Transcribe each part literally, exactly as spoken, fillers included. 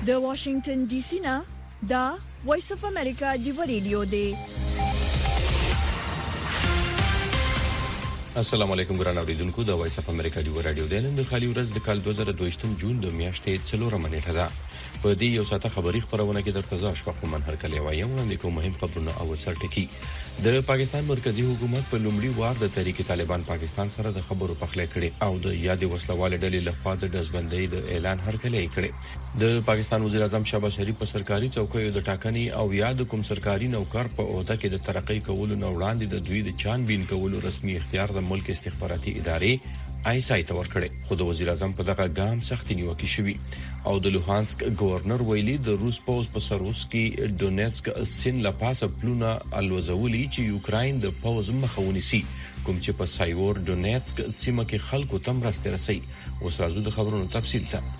د واشنگټن ډي سي نه دا وایس اف امریکا دی ریډیو دی. السلام علیکم ګران اوریدونکو، د وایس اف امریکا دی رادیو د نن د خالي ورځ د کال دوه زره دوه جون د میاشتې څلورمه نیټه ده. په دې یو ساعته خبری خبرونه کې درته ځا شپه کوم هر کله وایم وړاندې کوم مهم خبرونه او سرټکی. د پاکستان مرکزی حکومت په لومړي وار د تحریک طالبان پاکستان سره د خبرو پخلی کړي او د یادې وسلواله ډلې لخوا د دزبندۍ د اعلان هرکلی کړي. د پاکستان وزیر اعظم شهباز شریف په سرکاري چوکیو د ټاکنې او یاد کوم سرکاري نوکر په عہده کې د ترقۍ کولو نه وړاندې د دوی د چانبین کولو رسمي اختیار د ملک استخباراتي ادارې آی اس آی ته ورکړي. خو د وزیر اعظم په دغه ګام سختي نیوکه شوې او د لوهانسک گورنر ویلي د روس پوز په سروسکي ډونیټسک سین لپاسه پلونه الوزولي چې یوکراین د پوز مخاوني سي کوم چې په سایور ډونیټسک سیمه کې خلکو تم راسته رسي. اوس راځو د خبرونو تفصیل ته.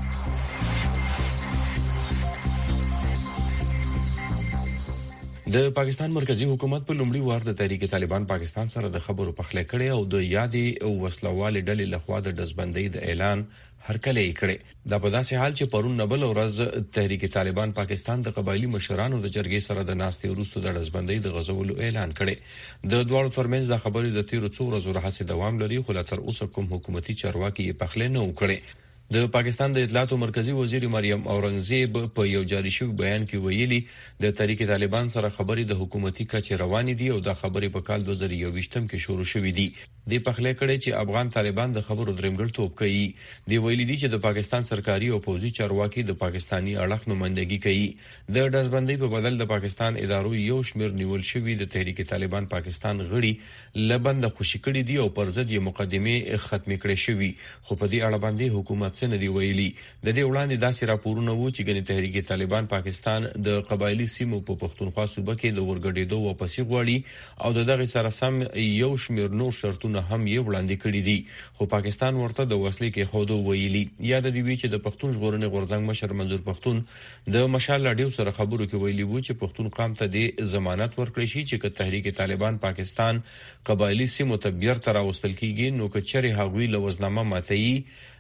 د پاکستان مرکزی حکومت په لومړي وار د تحریک طالبان پاکستان سره د خبرو پخلی کړي او د یادې وسلواله ډلې لخوا د دزبندۍ د اعلان هرکلی کړي. دا په داسې حال چې پرون نبل ورځ تحریک طالبان پاکستان د قبایلی مشرانو د جرګې سره د ناستې وروسته د دزبندۍ د غزولو اعلان کړي. د دوه ترمنځ د خبرې د تیرو څو ورځو راهیسې دوام لري، خو لا تر اوسه کوم حکومتي چارواکي یې پخلی نه وکړي. د پاکستان د اطلاعات مرکزی وزیر مریم اورنګزیب په یو جاری شوی بیان کې ویلي د تحریک طالبان سره خبرې د حکومتي کچې روانې دي او د خبرې په کال دوه زره یوویشتم کې شروع شوې دي. د پخلی کړي چې افغان طالبان د خبرو درېمګړتوب کوي. دی ویلي دي چې د پاکستان سرکاري او پوځي چارواکي د پاکستانی اړخ نمائندګي کوي. د دزبندۍ په بدل د پاکستان ادارو یو شمیر نیول شوی د تحریک طالبان پاکستان غړي لبند خوشی کړي دي او پر ضد یې مقدمه ختمې کړې شوی. خو په دې اړه باندې حکومت څنګه دی ویلي. د دې وړاندې داسې راپورونه وو چې ګنې تحریک طالبان پاکستان د قبایلی سیمو په پښتونخوا صوبه کې د ورګډېدو واپسی غواړي او د دغه سره سم یو شمیر نور شرطونه هم یې وړاندې کړي دي. خو پاکستان ورته د وسلې کې خودو ویلي. یاد دی وی چې د پښتون ژغورنې غورځنګ مشر منظور پښتون د مشال لاډیو سره خبرو کې ویلي وو چې پښتون قام ته د ضمانت ورکړي شي چې که تحریک طالبان پاکستان قبایلی سیمو ته بیرته راوستل کیږي نو که چېرې هغوی له وزنامه ماتي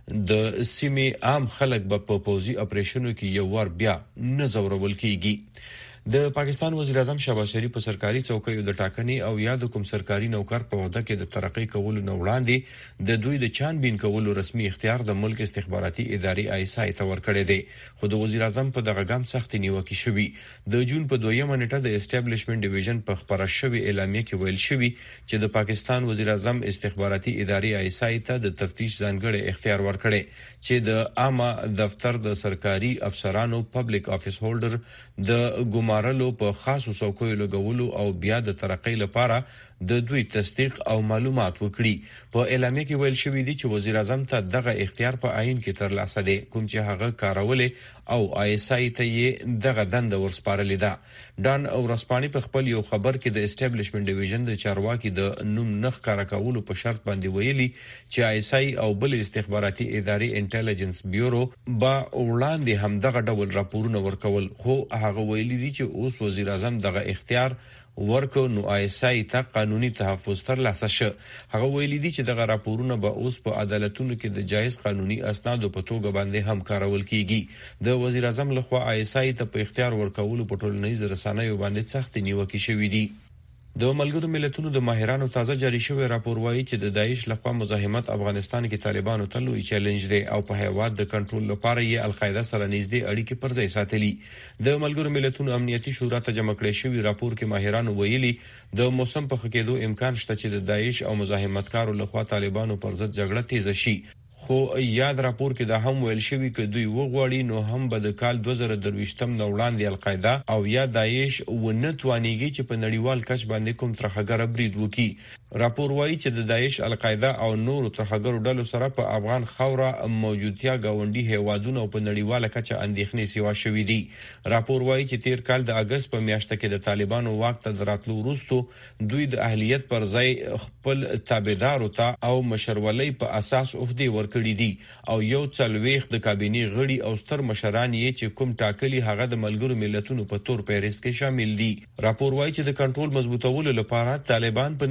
د سیمې عام خلک به په پوزي اپریشنو کې یو ور بیا نه زورول کیږي. د پاکستان وزیر اعظم شهباز شریف په سرکاري چوکیو د ټاکنې او یاد کوم سرکاري نوکر په عہده کې د ترقۍ کولو نه وړاندې د دوی د چانبین کولو رسمي اختیار د ملک استخباراتي ادارې آی اس آی ته ورکړی دی. خو د وزیر اعظم په دغه ګام سختي نیوکه شوې. د جون په دویمه نیټه د اسټابلیشمنت ډیویژن په خبره شوې اعلامیه کې ویل شوی چې د پاکستان وزیر اعظم استخباراتي ادارې آی اس آی ته د تفتیش ځانګړي اختیار ورکړي چې د عامه دفتر د سرکاري افسرانو پبلک افیس هولډر د ګمارلو په خاصو څوکیو لګولو او بیا د ترقۍ لپاره د دوی تصدیق او معلومات وکړي. په اعلامیه کې ویل شوی دی چې وزیر اعظم ته دغه اختیار په عین کې ترلاسه دی کوم چې هغه کارولې او آی اس آی ته یې دغه دنده ورسپارلې ده. ډان اورسپانی په خپل یو خبر کې د اسټابلیشمنت ډیویژن د چارواکي د نوم نخ کار کولو په شرط باندې ویلي چې آی اس آی او بل استخباراتي ادارې انټيليجنس بیورو با وړاندې هم دغه ډول راپورونه ورکول. خو هغه ویلي دي چې اوس وزیر اعظم دغه اختیار ورکو نو آی اس آی ته قانوني تحفظ ترلاسه شو. هغه ویلي دي چې دغه راپورونه به اوس په عدالتونو کې د جایز قانوني اسنادو په توګه باندې هم کارول کیږي. د وزیر اعظم لخوا آی اس آی ته په اختیار ورکولو په ټولنیزو رسنیو باندې سخت نیوکه شوې دي. د ملګرو ملتونو د ماهرانو تازه جاری شوی راپور وایي چې د داعش لخوا مزاحمت افغانستان کې طالبانو ته لوی چیلنج دی او په هیواد د کنټرول لپاره یې القاعده سره نږدې اړیکې پر ځای ساتلي. د ملګرو ملتونو امنیتي شورا ته جمع کړی شوی راپور کې ماهرانو ویلي د موسم په ښه کېدو امکان شته چې د داعش او مزاحمتکارو لخوا طالبانو پر ضد جګړه تیزه شي. خو یاد راپور کې دا هم ویل شوی چې دوی وغواړي نو هم به د کال دوه زره درویشتم نو وړاندې القاعده او یا داعش ونه توانیږي چې په نړیوال کچ باندې کوم ترخګر برید وکړي. راپور وایي چې د داعش القاعده او نور ترخګر ډلو سره په افغان خوره موجودتیا گاونډي هیوادونو په نړیواله کچ اندېښنې سیوا شوې دي. راپور وایي چې تیر کال د اگست په میاشت کې د طالبانو واک ته دراتلو وروسته دوی د اهلیت پر ځای خپل تابعدارو ته او مشرولۍ په اساس عہده ورکړي دي او یو څلويخ د کابینې غړي او ستر مشران یې چې کوم ټاکلي هغه د ملګرو ملتونو په تور پیریس کې شامل دي. راپور وایي چې د کنټرول مضبوطولو لپاره طالبان په نړیوال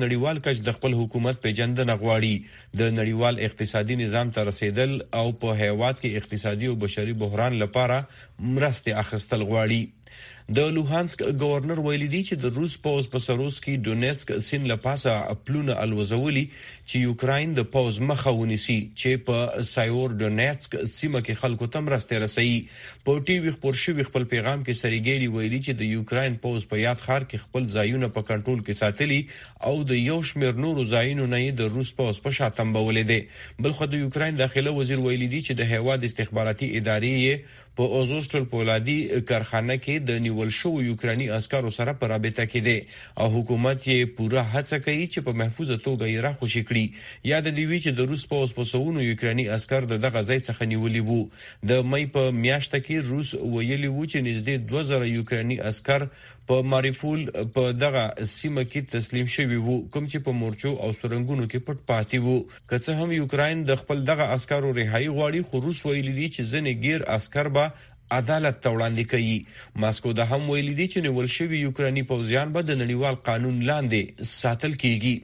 کچ د خپل حکومت پیژندنه غواړي د نړیوال اقتصادي نظام ته رسیدل او په هیواد کې اقتصادي او بشري بحران لپاره مرسته اخیستل غواړي. د لوهانسک گورنر ویلي دی چې د روس پوز په سروس کې ډونیټسک سین لپاسه پلونه الوزولي چې یوکراین د پوز مخه ونیسي چې په سایور ډونیټسک سیمه کې خلکو ته مرسته رسوي. په ټي وي خبر شوی خپل پیغام کې سریګيري ویلي چې د یوکراین پوز په یاد خار کې خپل ځایونه په کنټرول کې ساتلي او د یو شمېر نورو ځایونو نه د روس پوز په شاتم بولې دي. بلخو د یوکراین داخله وزیر ویلي دی چې د هیواد استخباراتي ادارې په اوزوستل پولادي کارخانه کې د نیول شو یوکراني عسکرو سره په رابطه کې دي او حکومت یې پوره هڅه کوي چې په محفوظه توګه یې راخوشي کړي. یاد دی وی چې د روس پوز په سونو یوکراني عسکر د دغه ځای څخه نیولي وو. د مې په میاشت کې روس ویلي وو چې نږدې دوه زره یوکراني عسکر په ماریفول په دغه سیمه کې تسلیم شوي وو کوم چې په مورچو او سرنګونو کې پټ پاتې وو. که څه هم یوکراین د خپل دغه عسکرو رهایی غواړي خو روس ویلي دی چې ځنې غیر عسکر به عدالت ته وړاندې کوي. ماسکو د هم ویلي دی چې نیول شوي یوکراني پوځیان به د نړیوال قانون لاندې ساتل کیږي.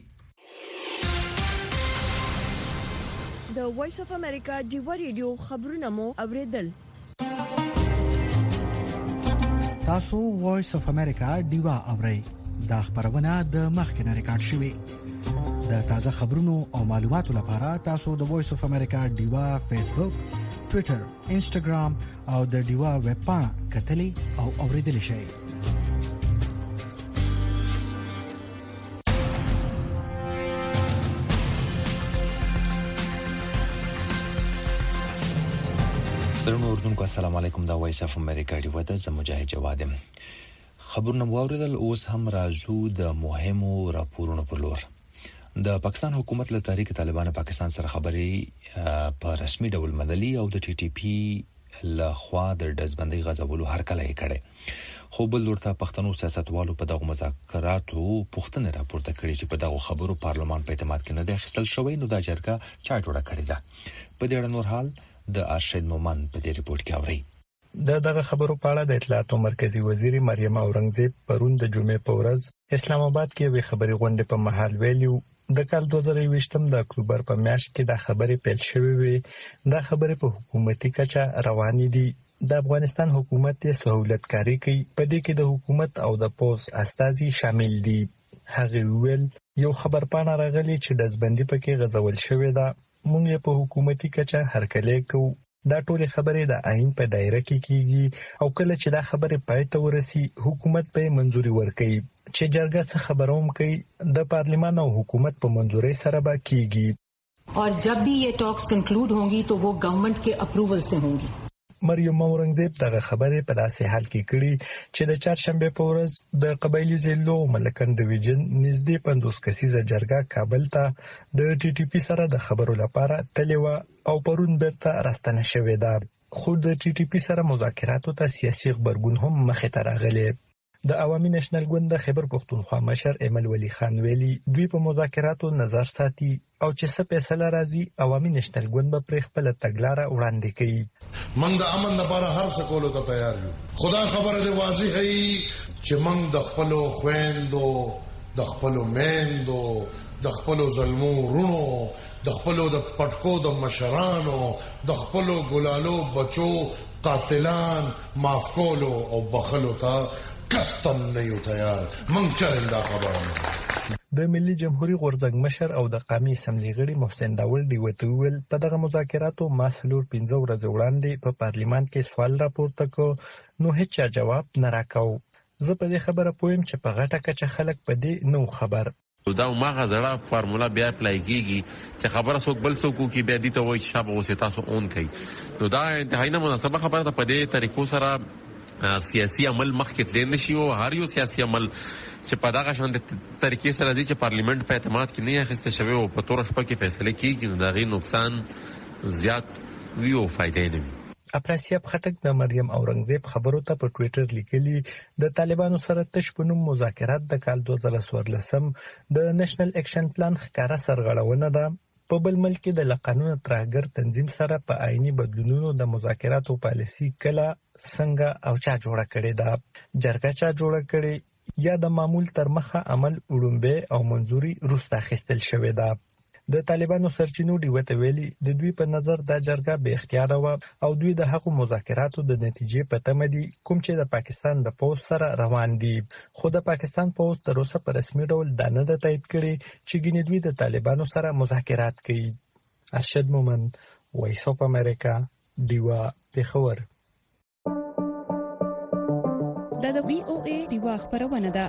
د وایس اف امریکا ډیوا ریډیو خبرونه مو اوریدل. تاسو وایس اف امریکا ډیوا اورئ. دا خبرونه د مخکنه ریکارډ شوی. د تازه خبرونو او معلوماتو لپاره تاسو د وایس اف امریکا ډیوا فیسبوک، ټوئیټر، انسټاګرام او د ډیوا ویب پاڼه کتلی او اوریدل شئ. درنو اردوونکو السلام علیکم. دا وایس اف امریکا ډیوا د زموجاهد جوادم خبرونه واوریدل. اوس هم راځو د مهمو راپورونو پر لور. د پاکستان حکومت له تحریک طالبان پاکستان سره خبرې په رسمي ډول مدلي او د ټي ټي پی له خوا د دزبندۍ غځولو هرکله یې کړي. خو بل ورته پښتنو سیاستوالو په دغه مذاکراتو پوښتنه راپورته کړې چې په دغه خبرو پارلمان په اعتماد کې نه دی اخیستل شوی. نو دا جرګه چا جوړه کړې ده؟ په دې اړه نور حال د ارشد مومن په دې ریپورت کې اوري. د دغه خبرو په اړه د اطلاعاتو مرکزی وزیر مریم اورنګزیب پرون د جمعې په ورځ اسلام آباد کې وی خبري غونډه په محل ویلو د کال دوه زره یوویشتم د اکتوبر په میاشت کې د خبرې پیل شوې وي. دا خبرې په حکومتي کچه روانې دي. د افغانستان حکومت یې سہولت کاری کوي. په دې کې د حکومت او د پوز استازي شامل دي. هغه ویل یو خبرپاڼه راغلي چې دزبندي پکې غځول شوې ده. مونږ یې په حکومتي کچه هرکلی کوو. دا ټول خبرې د آئین په دایره کې کیږي او کله چې دا خبرې پای ته ورسي حکومت په منځوري ورکړي چې جرګه څه خبروم کوي د پارلیمان او حکومت په منځوري سره به کیږي और जब भी ये टॉक्स कंक्लूड होंगी तो वो गवर्नमेंट के अप्रूवल से होंगी. مریم اورنګزیب دغه خبرې په داسې حال کې کړي چې د چهارشنبه په ورځ د قبایلی ضلعو ملکن ډیویژن نږدې پنځوس کسیزه جرګه کابل ته د ټي ټي پی سره د خبرو لپاره تللی و او پرون بیرته راستنه شوې ده. خو د ټي ټي پی سره مذاکراتو ته سیاسي خبرګون هم مخې ته راغلی. د عوامي نېشنل ګوند د خیبر پښتونخوا مشر ایمل ولی خان ویلي دوی په مذاکراتو نظر ساتي او چې څه فیصله راځي عوامي نېشنل ګوند به پر خپل تګلارې وړاندې کوي. موږ د امن لپاره هر څه کولو ته تیار یو. خدا خبره دی واضح هي چې موږ د خپل خويندو د خپل میندو د خپل ظلمو رونو د خپل د پټکو د مشرانو د خپل ګلالو بچو قاتلان معاف کولو او بخلو ته کتم نه یو تیار. موږ چرنده خبره د ملي جمهوریت غورځنګ مشر او د قومي اسمبلی غړي محسن داول دی وتویل په دغه مذاکراتو مسلور پنځه ورځې وړاندې په پارلیمان کې سوال راپورته کړ نو هیڅ جواب نه راکاو. زه په دې خبره پویم چې په غټه کچه خلک په دې نو خبر. دا ماغه زړه فارمولا بیا اپلای کیږي چې خبره څوک بل څوک کی بیا دي ته وایي چې شابه اوسه تاسو اون کوي. نو دا انتهایی نه مناسبه خبره ده. په دې طریقو سره سیاسي عمل مخکې تللی نشي او هر یو سیاسي عمل چې په دغه شان د طریقې سره دی چې پارلیمنت په اعتماد کې نه اخیسته شوی او په تور شپه کې فیصله کیږي نو دا غي نقصان زیات وی او فائدې نه وي. اپراسیاب خټک د مریم اورنګزیب خبرو ته په ټوئیټر لیکلي د طالبانو سره تش په نوم مذاکرات د کال دوه زره څوارلسم د نېشنل اکشن پلان ښکارا سرغړونه ده. په بل ملک کې د لقانون ترهګر تنظیم سره په آئینی بدلونونو د مذاکراتو پالیسي کله څنګه او چا جوړه کړې ده. جرګه چا جوړه کړې یا د معمول تر مخه عمل وړاندې او منځوري وروسته اخیستل شوې ده. د طالبانو سرچینو ډیوه ته ویلي د دوی په نظر دا جرګه بې اختیاره و او دوی د هغو مذاکراتو د نتیجې په تمه دي کوم چې د پاکستان د پوځ سره روان دي. خو د پاکستان پوځ تر اوسه په رسمي ډول دا نه ده تایید کړې چې ګینې دوی د طالبانو سره مذاکرات کوي. ارشد مومند، وایس اف امریکا، ډیوه، پېښور. دا د وی او ای ډیوه خبرونه ده.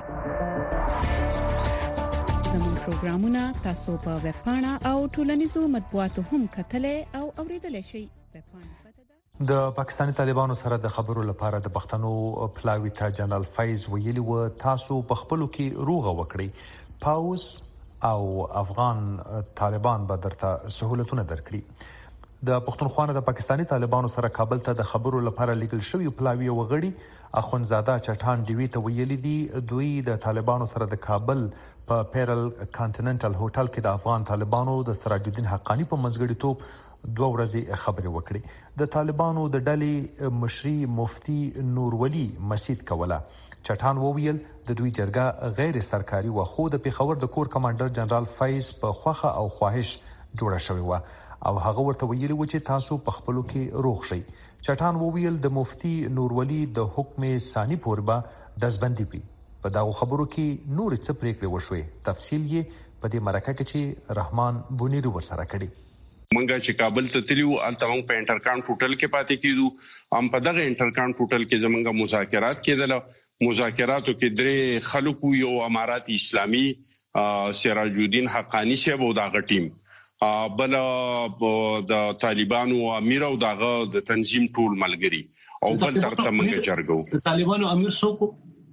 زموږ پروګرامونه تاسو په ویب پاڼه او ټولنیزو مطبوعاتو هم کتلې او اوریدلای شئ. ویب پاڼه د پاکستاني طالبانو سره د خبرو لپاره د پښتنو پلاوی ته جنرال فیض ویلي و تاسو په خپلو کې روغه وکړي، پاوز او افغان طالبان به درته سہولتونه درکړي. د پښتونخوا د پاکستاني طالبانو سره کابل ته د خبرو لپاره لیکل شوی پلاوی وغړي اخونزاده چټان ډیوی ته ویلي دي دوی د طالبانو سره د کابل په پیرل کانټیننټل هوټل کې د افغان طالبانو د سراج الدین حقانی په منځګړیتوب دوه ورځې خبرې وکړي. د طالبانو د ډلې مشري مفتي نورولي مسید کوله. چټان وویل د دوی جرګه غیر سرکاري و خو د پیښور د کور کمانډر جنرال فیض په خوخه او خواهش جوړه شوې و او هغه ورته ویلي و چې تاسو په خپلو کې روغ شئ. چټان وویل د مفتي نورولي د حکم ثاني پورې به دزبندي وي. په دغه خبرو کې نور څه پریکړې وشوې. تفصیل یې په دې مرکه کې چې رحمان بونیری ورسره کړي. منګه چې کابل ته تلو الته موږ په انټرکان پورټل کې پاتې کیدو ام په دغه انټرکان پورټل کې زمونږه مذاکرات کېدل. مذاکراتو کې درې خلکو یو امارات اسلامي سراج الدین حقانی صاحب او دغه ټیم بل د طالبانو امیر او دغه د تنظیم ټول ملګری او بل ترته موږ جرګو. طالبانو امیر څوک؟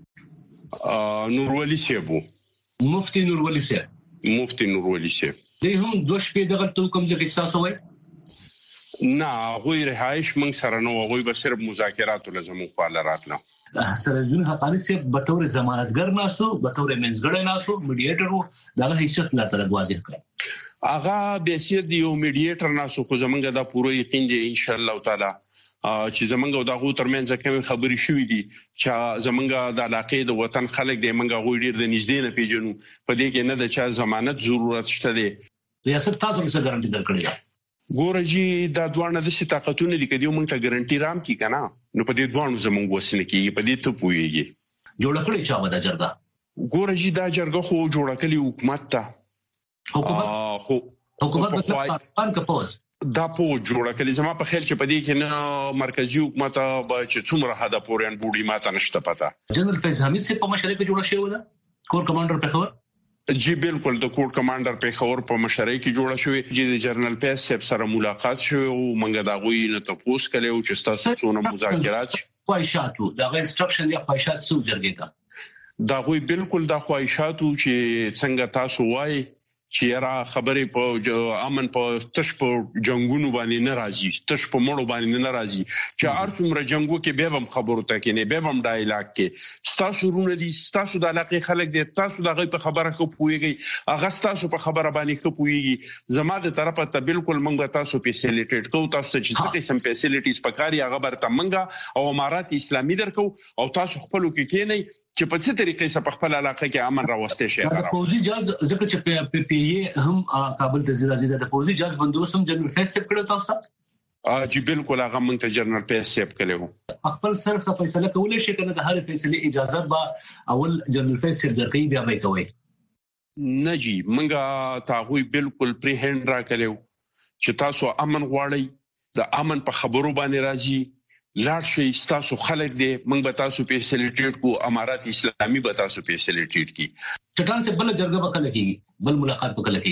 نورولي صاحب، مفتي نورولي صاحب. مفتي نورولي صاحب دوی هم دوه شپې دغه ته کوم ځای کې تاسو وای؟ نه غوی رهایش موږ سره نو غوی به صرف مذاکرات لازم خپل راتله. سراج الدین حقانی صاحب به تور ضمانتګر ناسو، به تور منځګړی ناسو، میډییټر وو، دغه حیثیت لا تر واضح کړ. اغه به سید یو میډییټر ناسو کو زمونږ د پوره یقین دی ان شاء الله تعالی چې زمونږ دغه ترمنځ کوم خبرې شوې دي چې زمونږ د علاقې د وطن خلک دی منګه غوړي ډیر د نږدې نه پیژنو په دې کې نه د چا ضمانت ضرورت شته دی. ریاست تاسو څه ګارانټي درکړی ده؟ ګورجی دا دوانه د طاقتونو دي کدی موږ ته ګارانټي رام کی کنه نو په دې دوانو زمونږ وسنه کیږي په دې ته پويږي. جوړ کړی چا ودا جرګه؟ ګورجی دا جرګه خو جوړ کړی حکومت ته. حکومت خو حکومت په پاکستان کې پوز دا په جوړه کړي. زما په خیال چې په دې کې نه مرکزی حکومت به چې څومره حدا پورې ان بوډي ماته نشته پتا. جنرال فیض حمید سے په مشرۍ کې جوړه شوې ده کور کمانډر پیښور. جی بالکل د کور کمانډر پیښور په مشرۍ کې جوړه شوې چې د جنرال فیض صاحب سره ملاقات شوه او منګه دا غوي نه تاسو کله او چې تاسو څونه مذاکرات خواهشاتو دا انستراکشن یا خواهشات سو جرګه کا دا غوي بالکل دا خواهشاتو چې څنګه تاسو وای چې را خبرې په امن په تش په جنگونو باندې ناراضي، تش په مړو باندې ناراضي چې ارڅومره جنگو کې به هم خبرو ته کې نه به هم ډایلاګ کې تاسو رونه دي، تاسو د علاقې خلک دي، تاسو دغه په خبره خو پويږي، هغه تاسو په خبره باندې خو پويږي. زما د طرفه ته بالکل موږ تاسو فیسیلیټیټ کوو، تاسو چې څه قسم فیسیلیټیز پکاري هغه برته موږ او امارات اسلامي درکو او تاسو خپل کې کې نه چې په څه طریقې سره په خپل علاقه کې امن راوستي شي. د پوزي جاز ځکه چې پی پی ای هم کابل ته ځي د پوزي جاز بندوبست هم جنرال فیض صاحب کړو تاسو ا جی بالکل هغه مونږ ته جنرال فیض صاحب کړو. خپل سر څه فیصله کولای شي کنه د هر فیصله اجازه با اول جنرال فیض صاحب درکې بیا به کوي. نه جی مونږه تاغوی بالکل پری هند را کړو چې تاسو امن غواړئ، د امن په خبرو باندې راځي لاړ شي، تاسو خلک دې موږ به تاسو په فیسیلیټیټ کو، امارات اسلامي به تاسو په فیسیلیټیټ کی. چټان سے بل جرګه وکړه کیږي، بل ملاقات وکړه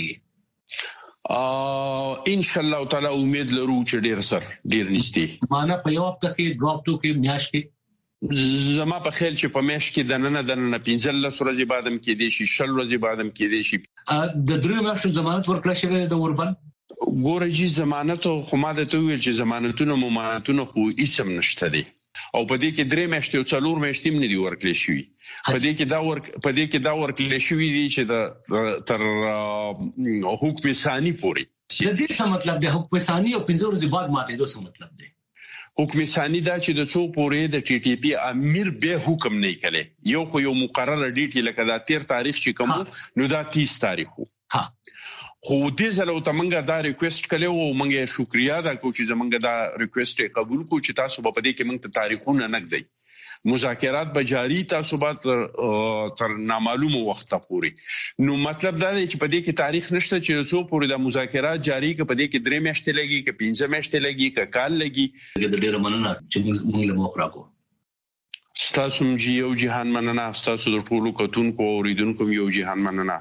کیږي ا ان شاء الله تعالی امید لرو چې ډیر سر ډیر نږدې معنا په یو هفته کې ډراپ ټو کې میاش کې زما په خیال چې په میاش کې د نن د نن پنځل ورځې بعدم کې دي شي شل ورځې بعدم کې دي شي. د درې میاشتو ضمانت ورکړل شوی د اوربل ګورجی ضمانت خو ما د تو ویل چې ضمانتونه ممانتونه خو اسم نشته دي او په دې کې درې میاشتې او څلور میاشتې هم نه دي ورکړل شوی. په دې کې دا ورک په دې کې دا ورکړل شوی دي چې د تر حکم ثاني پورې. د دې څه مطلب دی؟ حکم ثاني او پنځه ورځې بعد ماته دوه څه مطلب دی؟ حکم ثاني دا چې د څو پورې د ټي ټي پی امیر به حکم نه کړي یو خو یو مقرره ډیټ لکه دا تیر تاریخ چې کوم نو دا تیس تاریخ ها خو دې زلو ته منګه دا ریکوست کړو او منګه شکریا دا کو چې زمونږ دا ریکوست قبول کو چې تاسو په دې کې موږ ته تاریخونه نګدي مذاکرات به جاری تاسو به تر نامعلومه وخت پورې نو مطلب دا دی چې په دې کې تاریخ نشته چې څو پورې د مذاکرات جاری کې په دې کې درې میاشتې لګي کې پنځه میاشتې لګي کې کال لګي د ډېر مننه چې موږ له موخه راکو ستاسو مجي یو جهان مننه ستاسو د ټولو کتونکو او ریدونکو یو جهان مننه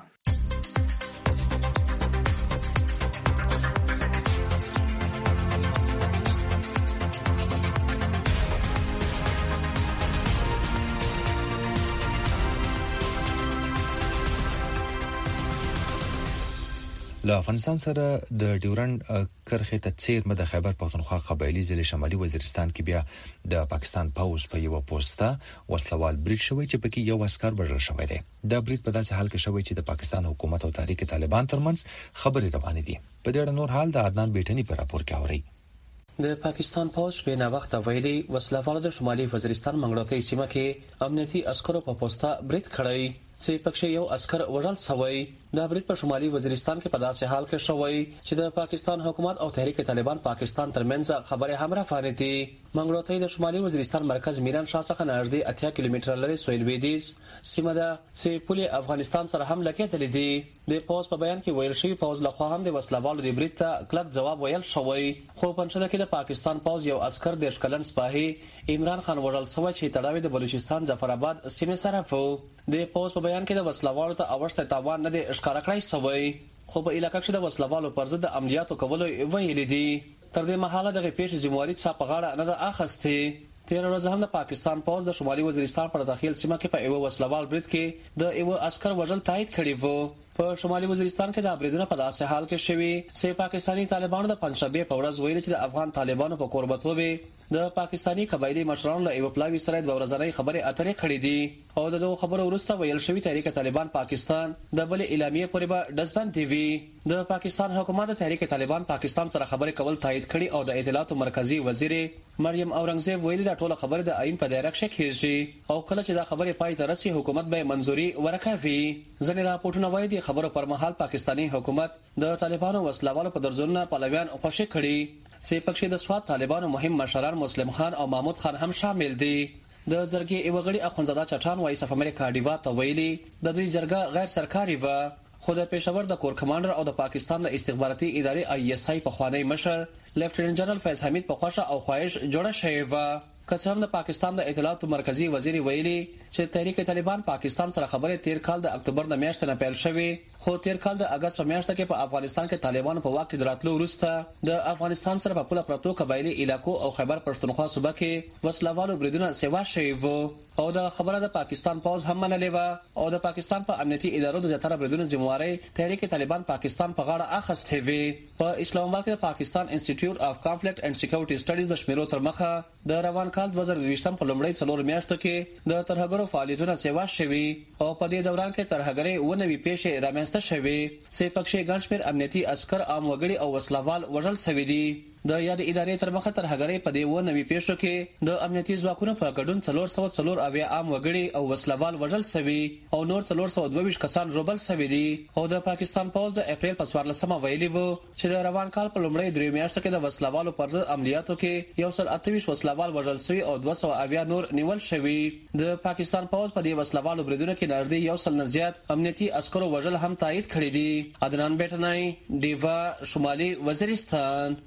له افغانستان سره د ډیورند کرښې ته څیر د خیبر پښتونخوا قبایلی ضلع شمالي وزیرستان کې بیا د پاکستان پوز په یو پوسټه وسلوال بریټ شوی چې پکې یو عسكر وژل شوی دی د بریټ په داسې حال کې شوی چې د پاکستان حکومت او تحریک طالبان ترمنځ خبرې روانې دي په دې اړه نور حال د عدنان بیٹنی په راپور کې اوري د پاکستان پوز په نا وخت ویلي وسلوال د شمالي وزیرستان منګړوتې سیمه کې امنیتي عسکرو په پوسټه بریټ کړی چې پکې یو عسكر وژل شوی د بریټ په شمالي وزیرستان کې په داسې حال کې شوی چې د پاکستان حکومت او تحریک طالبان پاکستان ترمنځ خبره هم راوړې دي منګړوتې د شمالي وزیرستان مرکز میران شاه څخه نږدې اتیا کیلومتر لري سویل ویدیز سیمه ده چې پولي افغانستان سره هم لکېدلې دي د پوز په بیان کې ویل شوی پوز لخوا هم د وسلوالو د بریټ ته کلک جواب ویل شوی خو پنځه کې د پاکستان پوز یو عسكر د شکلن سپاهي عمران خان وژل شوی چې تړاوی د بلوچستان ظفر آباد سیمه سره وو د پوز په بیان کې د وسلوالو ته اوښته تاوان نه دي ښکارا کړی شوی خو په علاقې کې د وسلوالو پر ضد عملیاتو کولو ویل دي تر دې مهاله دغه پیښې ذمہواری څخه په غاړه نه ده اخیستې تیر ورځ هم د پاکستان پوز د شمالي وزیرستان پر داخل سیمه کې په یو وسلوال بریټ کې د یو عسكر وژل تایید کړی وو په شمالي وزیرستان کې د بریدونو په داسې حال کې شوی چې پاکستانی طالبانو د پنځشنبه په ورځ ویل چې د افغان طالبانو په قربتوبه د پاکستانی قبایلی مشرانو له یو پلاوی سره د ورځنۍ خبرې اترې کړې دي او د دوه خبرو وروسته ویل شوی تحریک طالبان پاکستان د بل اعلامیه پورې به دسبند دی د پاکستان حکومت تحریک طالبان پاکستان سره خبرې کول تایید کړي او د اطلاعات مرکزی وزیر مریم اورنګزیب ویلي دا ټول خبره د آئین په دایره کې کیږي او کله چې دا خبره پای ته رسي حکومت به منځوري ورکوي ځینې راپورټونه وایي د خبرو پر مهال پاکستانی حکومت د طالبانو وسلوالو په درځونه پلویان خوشی کړي چې پکې د سواد طالبانو مهم مشران مسلم خان او محمود خان هم شامل دي د جرګې ایوغړي اخونزاده چټان وایي صف امریکا ډیوا ته ویلي د دوی جرګه غیر سرکاري و خو د پېښور د کور کمانډر او د پاکستان د استخباراتي ادارې آی اس آی په خوانی مشر لیفټیننټ جنرال فیض حمید په خوښه او خواهش جوړه شوی و کڅوړه د پاکستان د اطلاعات مرکزی وزیر ویلي چې تحریک طالبان پاکستان سره خبرې تیر کال د اکتوبر د میاشتې نه پیل شوې خو تیر کال د اگست په میاشت کې په افغانستان کې طالبان په واک کې دراتلو وروسته د افغانستان سره په پوله پرتو قبایلی علاقو او خیبر پښتونخوا صوبه کې وسلوالو بریدونه سیوا شوی وو او د خبره د پاکستان پوز هم منلې و او د پاکستان په امنیتي ادارو د زیاتره بریدونو ذمہواری تحریک طالبان پاکستان په غاړه اخیستې وي په اسلام آباد کې د پاکستان انسټیټیوټ اف کانفلیکټ اینڈ سکیورټي سټډیز د شمیرو تر مخه د روان کال دوه زره دوه په لومړۍ څلور میاشتو کې د ترهګرو فعالیتونو سیوا شوی او په دې دوران کې ترهګرۍ ونوي پیښې رامنځته شوي چې پکې ګڼ شمېر امنیتي عسكر عام وګړي او وسلوال وژل شوي دي د یاد ادارې تر مخه ترهګرۍ په دې ونوي پیښو کې د امنیتي ځواکونو په ګډون څلور سوه څلور اویا عام وګړي او وسلوال وژل شوي او نور څلور سوه دوه ویشت کسان ژوبل شوي دي او د پاکستان پوز د اپریل په څوارلسمه ویلي وو چې د روان کال په لومړۍ درې میاشتو کې د وسلوالو پر ضد عملیاتو کې یو سل اته ویشت وسلوال وژل شوي او دوه سوه اویا نور نیول شوي د پاکستان پوز په دې وسلوالو بریدونو کې نږدې یو سل نه زیات امنیتي عسکرو وژل هم تایید کړی دي عدنان بیٹنای دیوا شمالي وزیرستان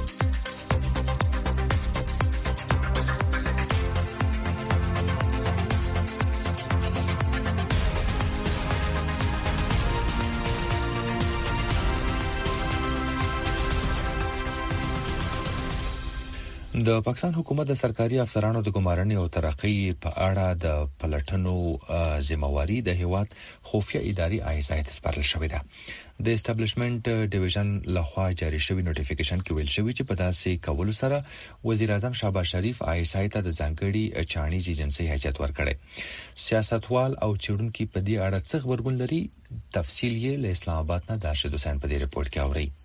د پاکستان حکومت د سرکاري افسرانو د ګمارنې او ترقۍ په اړه د پلټنو ذمہواری د هیواد خفیه اداري آی اس آی ته سپارل شوې ده د اسټابلیشمنت ډیویژن لخوا جاری شوی نوټیفیکیشن کې ویل شوی چې په داسې کولو سره وزیر اعظم شهباز شریف آی اس آی ته د ځانګړي چانیز ایجنسی حیثیت ورکړي سیاستوال او چېرونکو په دې اړه څه خبرګون لري تفصیل یې له اسلام آباد نه دارشد حسین په دې رپورت کې اوري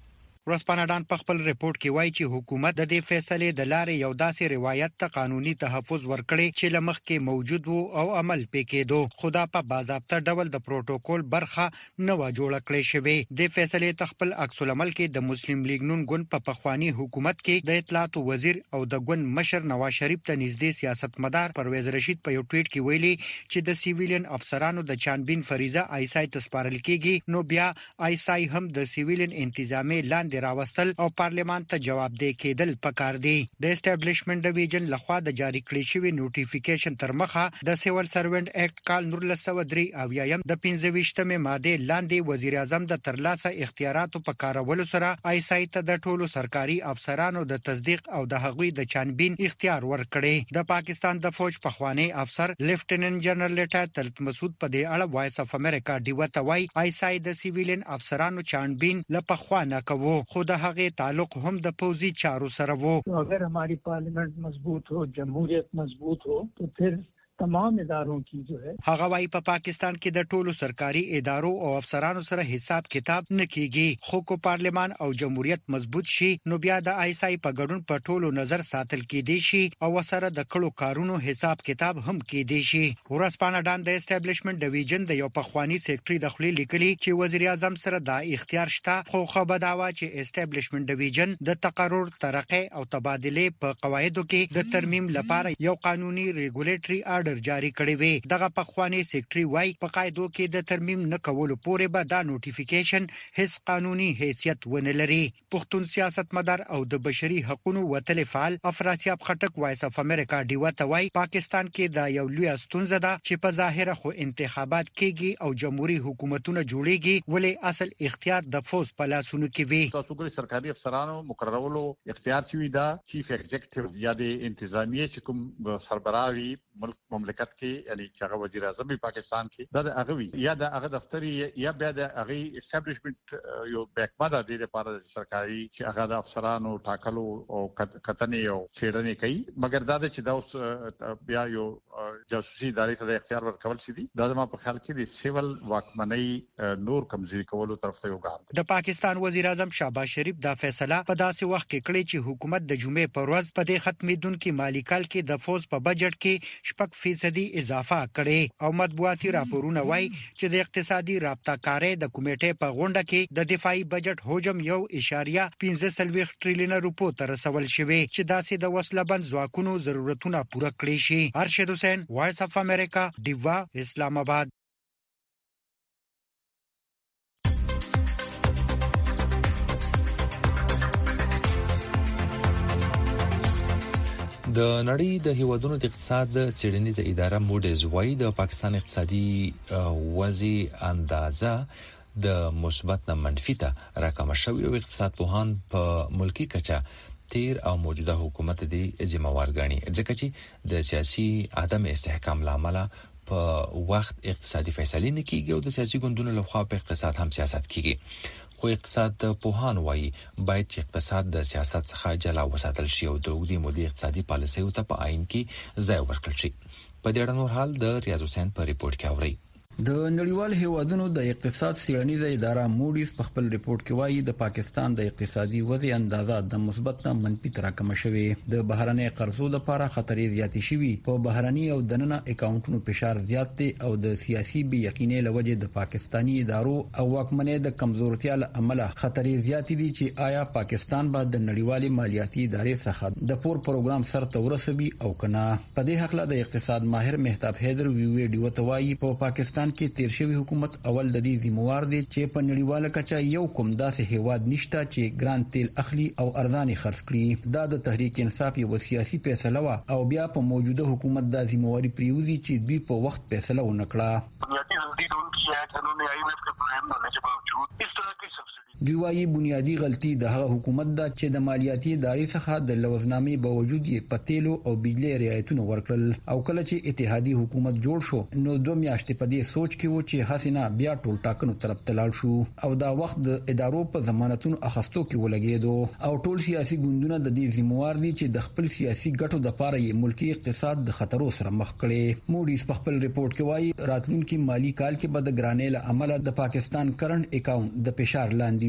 ورځپاڼه ډان په خپل ریپورت کې وایي چې حکومت د دې فیصله د لارې یو داسې روایت ته قانوني تحفظ ورکړي چې لمخ کې موجود وو او عمل پکېدو، خدا په باضابطه ډول د پروتوکول برخه نه و جوړ کړی شوی. د فیصله تخپل عکس العمل کې د مسلم لیگ نون ګوند په پخوانی حکومت کې د اطلاعات وزیر او د ګوند مشر نواز شریف ته نږدې سیاستمدار پرویز رشید په یو ټویټ کې ویلي چې د سیویلین افسرانو د چانبین فریضه آیسای ته سپارل کیږي، نو بیا آیسای هم د سیویلین انتظامی لاندې راوستل او پارلیمان ته جواب دی کېدل پکار دی. د اسټابلیشمنت ډیویژن لخوا د جاری کړی شوی نوټیفیکیشن تر مخه د سیول سروینټ اکټ کال نور لسو درې اویایم د پنځه ویشتمه ماده لاندې وزیر اعظم د ترلاسه اختیاراتو په کارولو سره آیسای ته د ټولو سرکاري افسرانو د تصدیق او د هغوی د چانبین اختیار ورکړي. د پاکستان د فوج پخوانی افسر لیفټیننټ جنرال لیټر مسعود په دې اړه وایس اف امریکا ډیو ته وایي آیسای د سیویلین افسرانو چانبین لپخوا نه کوو، خو د هغه تعلق هم د پوزي چارو سره وو. اگر हमारी पार्लियामेंट मजबूत हो, जमहूरियत मजबूत हो, तो फिर तमाम اداروں کی جو ہے هغه وايي په پاکستان کې د ټولو سرکاري ادارو او افسرانو سره حساب کتاب نه کیږي، خو کو پارلیمان او جمهوریت مضبوط شي نو بیا د آیسای په ګډون په ټولو نظر ساتل کېدی شي او سره د کړو کارونو حساب کتاب هم کېدی شي. ورځپاڼه ډان د اسټابلیشمنت ډیویژن د یو پخوانی سیکریټري د خپل لیکلي چې وزیر اعظم سره دا اختیار شته، خو خبر داوا چې اسټابلیشمنت ډیویژن د تقرر ترقه او تبادله په قواعدو کې د ترمیم لپاره یو قانوني ریګولیټري آرډر جاری کړی وی. دغه پخوانی سیکریټري وای په قاعدو کې د ترمیم نه کولو پورې به دا نوټیفیکیشن هیڅ قانوني حیثیت ونه لري. پښتون سیاستمدار او د بشري حقوقو وتل فعال افراسیاب خټک وایس اف امریکا ډیو ته وای پاکستان کې دا یو لوی ستونزه ده چې په ظاهر خو انتخابات کېږي او جمهوریت حکومتونه جوړيږي، ولې اصل اختیار د فوز په لاسونو کې وي. تاسو ګورئ سرکاري افسرانو مقررولو اختیار چوي دا چیف ایگزیکټیو یا د انتظامیه چې کوم سربراهي ملک مملکت کې یعنی چې هغه وزیر اعظم پاکستان کې دا د هغه وی یا د هغه دفتر یا بیا د هغه اسټابلیشمنت یو بیکما د دې لپاره سرکاري چې هغه د افسرانو ټاکلو او کتنې او چیرنې کوي، مګر دا چې دا اوس بیا یو جاسوسي ادارې ته د اختیار ورکول شي دا زما په خیال کې د سیول واکمنۍ نور کمزوري کولو طرف ته یو ګام دی. د پاکستان وزیر اعظم شهباز شریف دا فیصله په داسې وخت کې کړې چې حکومت د جمعې پر ورځ په دې ختمېدونکو مالی کال کې د فوز په بجټ کې شپږ فیصدي اضافه کړي او مطبوعاتي راپورونه وایي چې د اقتصادي رابطه کاري د کمیټې په غونډه کې د دفاعي بجټ حجم یو اشاریه پنځه سلويخ ټریلیون روپو ته رسول شوی چې داسې د وسلبند ځواکونو ضرورتونه پوره کړي شي. ارشد حسین وایس اف امریکا دیوا اسلام آباد. د نړۍ د هیوادونو د اقتصاد څېړنیزه اداره موډیز وايي د پاکستان اقتصادي وضع اندازه د مثبت نه منفي ته راکمه شوې او اقتصاد پوهان په ملکی کچه تیر او موجوده حکومت دی ذمہوار ګڼي، ځکه چې د سیاسي عدم استحکام لامل په وخت اقتصادي فیصلې نه کیږي او د سیاسي ګوندونو لخوا په اقتصاد هم سیاست کیږي. خو اقتصاد پوهان وایي باید چې اقتصاد د سیاست څخه جلا وساتل شي او د اوږدې مودې اقتصادي پالیسیو ته په عین کې ځای ورکړل شي. په دې اړه نور حال د ریاض حسین په ریپورت کې اوري. د نړیوال هیوادونو د اقتصاد څېړنیزه اداره موډیز په خپل ریپورت کې وایي د پاکستان د اقتصادي وضع اندازه د مثبت نه منفي ته راکمه شوې، د بهرنۍ قرضو لپاره خطرې زیاتې شوي، په بهرني او دننه اکاونټونو فشار زیات دی او د سیاسي بې یقینۍ لوجې د پاکستانی ادارو او واکمنۍ د کمزورتیا له امله خطرې زیاتې دي چې آیا پاکستان به د نړیوالې مالیاتي ادارې څخه د پور پروګرام سرته ورسوي او کنه. په دې حق له د اقتصاد ماهر مهتاب حیدر ویوی ډیو ته وایي په پاکستان کې تیر شوی حکومت اول د دې ذمہوار دی چې په نړیواله کچه یو کوم داسې هیواد نشته چې ګران تیل اخلي او ارزاني خرڅ کړي. دا د تحریک انصاف یو سیاسي فیصله و او بیا په موجوده حکومت د ذمہواری پریوزي چې دوی په وخت فیصله ونکړه. بنیادی غلطی تو ان کی ہے قانون آئی ایم ایف کا پروگرام ہونے کے باوجود اس طرح کی سبسڈی دوی وايي بنیادی غلطي د هغه حکومت ده چې د مالیاتي ادارې څخه د لوزنامې باوجود یې پتیلو او بجلی رعایتونه ورکړل او کله چې اتحادی حکومت جوړ شو نو دوه میاشتې په دې سوچ کې و چې حسینه بیا ټول ټاکنو طرف ته لاړ شو او دا وخت د ادارو په ضمانتونو اخستو کې ولګېدو او ټول سیاسي ګوندونه د دې ذمہوار دي چې د خپل سیاسي ګټو د لپاره یې ملکی اقتصاد د خطرو سره مخ کړي. موډیز په خپل ریپورت کې وايي راتلونکي مالی کال کې به د ګرانۍ له عمله د پاکستان کرنٹ اکاونټ د فشار لاندې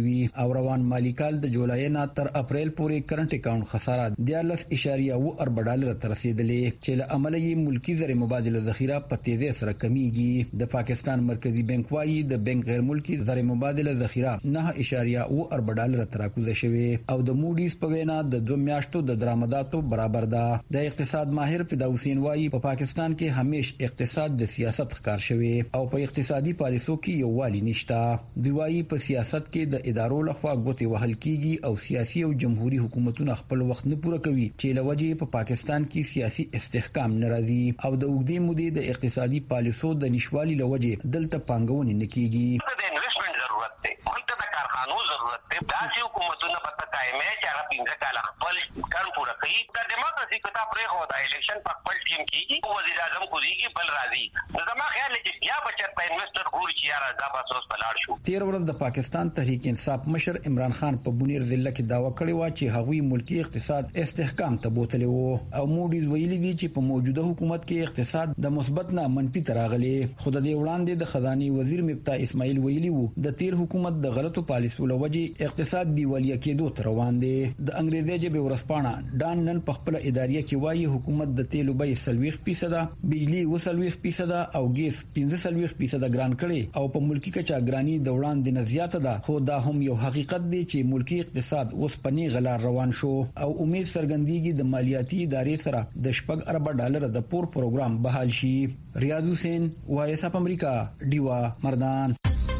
شوي او روان مالی کال د جولای نه تر اپریل پورې کرنٹ اکاونټ خساره دیارلس اشاریه و اربع ډالر ته رسیدلې چې له عمله یې ملکی زر مبادله ذخیره په تیزی سره کمیږي. د پاکستان مرکزی بانک وايي د بانک غیر ملکی زر مبادله ذخیره نه اشاریه و اربع ډالر ته راکوزه شوې او د موډیز په وینا د دوه میاشتو د درآمداتو برابر ده. د اقتصاد ماهر فداوسین وايي په پاکستان کې همیش اقتصاد د سیاست ښکار شوی او په اقتصادي پالیسو کې یو والی نشته. دی وايي په سیاست کې د ادارو لخوا غوتي وهل کیږي او سیاسي او جمهوریت حکومتونه خپل وخت نه پوره کوي چې لوجه په پاکستان کې سیاسي استحکام ناراضي او د وګړي مودې د اقتصادي پالیسو د نشوالي لوجه دلته پانګونې نکېږي. د انویسټمنټ ضرورت دی، مونږ ته د کارخانو ضرورت دی. داسې حکومتونه په تایمه چې هغه پنځه کاله خپل کار پوره کوي. د دیموکراسي کتاب پرې هو د الیکشن په خپل ټیم کېږي، وزیر اعظم کوزيږي بل راځي. نو زما خیال دی چې بیا بچت په انویسټر ګور چې یاره دا به اوس بلاړ شو. تیر ورځ د پاکستان تحریک انصاف مشر عمران خان په بونیر ضلع کې داوا کړې و چې هغوی ملکی اقتصاد استحکام ته بوتلی وو او موډیز ویلي دي چې په موجوده حکومت کې اقتصاد د مثبت نه منفي ته راغلی. خو د دې وړاندې د خزاني وزیر مفتاح اسماعیل ویلي وو د تیر حکومت د غلطو پالیسو لوجه اقتصاد دیوالیا کېدو ته روان دی. د انګریزي ژبې ورسپانه ډان نن په خپل ادارې کې وایي حکومت د تیلو بیه سلويخ فیصد، بجلی وسلويخ فیصد او ګیس پنځه سلويخ فیصد ګران کړي او په ملکی کچا ګرانی د وړاندې نه زیاته ده. خو دا هم یو حقیقت دی چې ملکی اقتصاد اوس په نه غلا روان شو او امید څرګندېږي د مالیاتي ادارې سره د شپږ اربع ډالر د پور پروګرام بحال شي. ریاض حسین وایس اپ امریکا ډیوا مردان.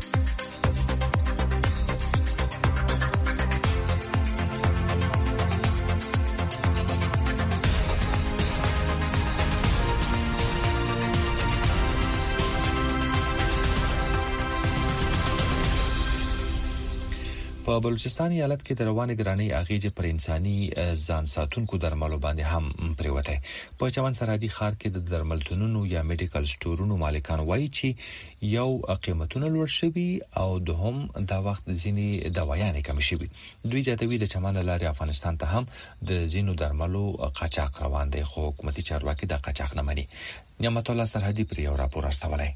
په بلوچستان ایالت کې د رواني ګرانۍ اغیزه پر انساني ځان ساتونکو درملو باندې هم پریوته. په چمن سرحدي ښار کې د درملتونونو یا میډیکل سٹورونو مالکان وایي چې یو قیمتونه لوړ شوي او دوهم دا وخت ځینی دوايانې کم شوي. دوی زیاتوي د چمن لارې افغانستان ته هم د زینو درملو قاچاق روان دی، خو حکومتي چارواکي د قاچاق نه مني. نعمت الله سرحدي پر یو راپور استولای.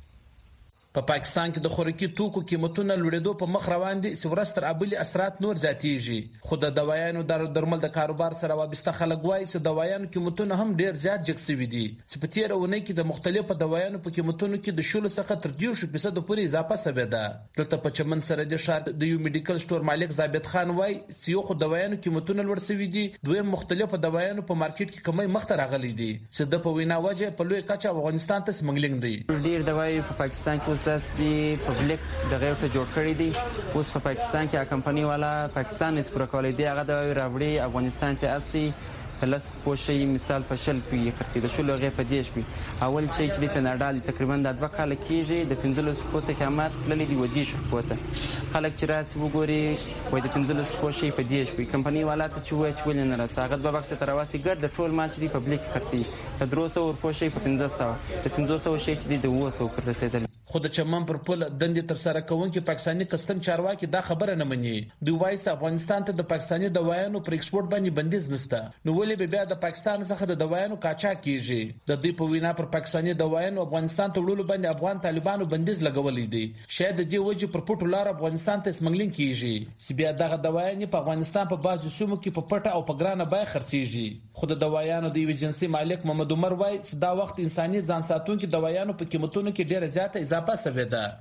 په پا پاکستان کې د خوراکي توکو قیمتونه لوړېدو په مخ روان دي، سورستر ابلي اثرات نور زیاتېږي. خو د دوايانو د درمل د کاروبار سره وابسته خلک وایي چې دوايانو قیمتونه هم ډیر زیات جګ شوي دي چې په تیر اونۍ کې د مختلفو دوايانو په قیمتونو کې د شلو څخه تر دیوش فیصد پورې اضافه شوې ده. دلته په چمن سره د شهر د یو میډیکل سٹور مالک ثابت خان وایي چې یو خو دوايانو قیمتونه لوړ شوي دي، دویم مختلفو دوايانو په مارکیټ کې کمی مخ ته راغلي دي چې د په وینا وجه په لوی کچه افغانستان ته سمګلینګ دی. ډیر دوايي په پاکستان کې اوس دي پبلک دغه ته جوړ کړی دی. اوس په پاکستان کې کمپنی والا پاکستان اس پر کولای دی هغه د راوړي افغانستان ته اصلي فلس پوشي مثال په شل پی خرڅې د شلو غي په دیش پی اول شي چې د پناډال تقریبا د دوه کال کېږي د پنځلس پوسه قیمت تللی دی ودی شو کوته خلک چې راسي وګوري وای د پنځلس پوشي په دیش پی کمپنی والا ته چې وای چې ولې نه راځي دوه بکس تر واسي ګر د ټول ماچ دی پبلک خرڅې د دروسو ور پوشي په پنځه سوه د پنځه سوه شي چې د دوه سوه کړ رسیدل. خو د چمن پر پل دندې تر سره کوونکې پاکستاني کستم چارواکي دا خبره نه مني. دوی وایي افغانستان ته د پاکستاني دوايانو پر ایکسپورت باندې بندیز نشته، نو ولې به بیا د پاکستان څخه د دوايانو قاچاق کیږي. د دې په وینا پر پاکستاني دوايانو افغانستان ته وړلو باندې افغان طالبانو بندیز لګولې دي. شاید د دې وجه پر پټو لار افغانستان ته سمګلینګ کیږي چې بیا دغه دوايانې په افغانستان په بعضو سیمو کې په پټه او په ګرانه بیه خرڅيږي. خو د دوايانو د ایجنسی مالک محمد عمر وایي چې دا وخت انساني ځان ساتونکو دوايانو په قیمتونو کې ډیره زیاته اضافه شوې ده.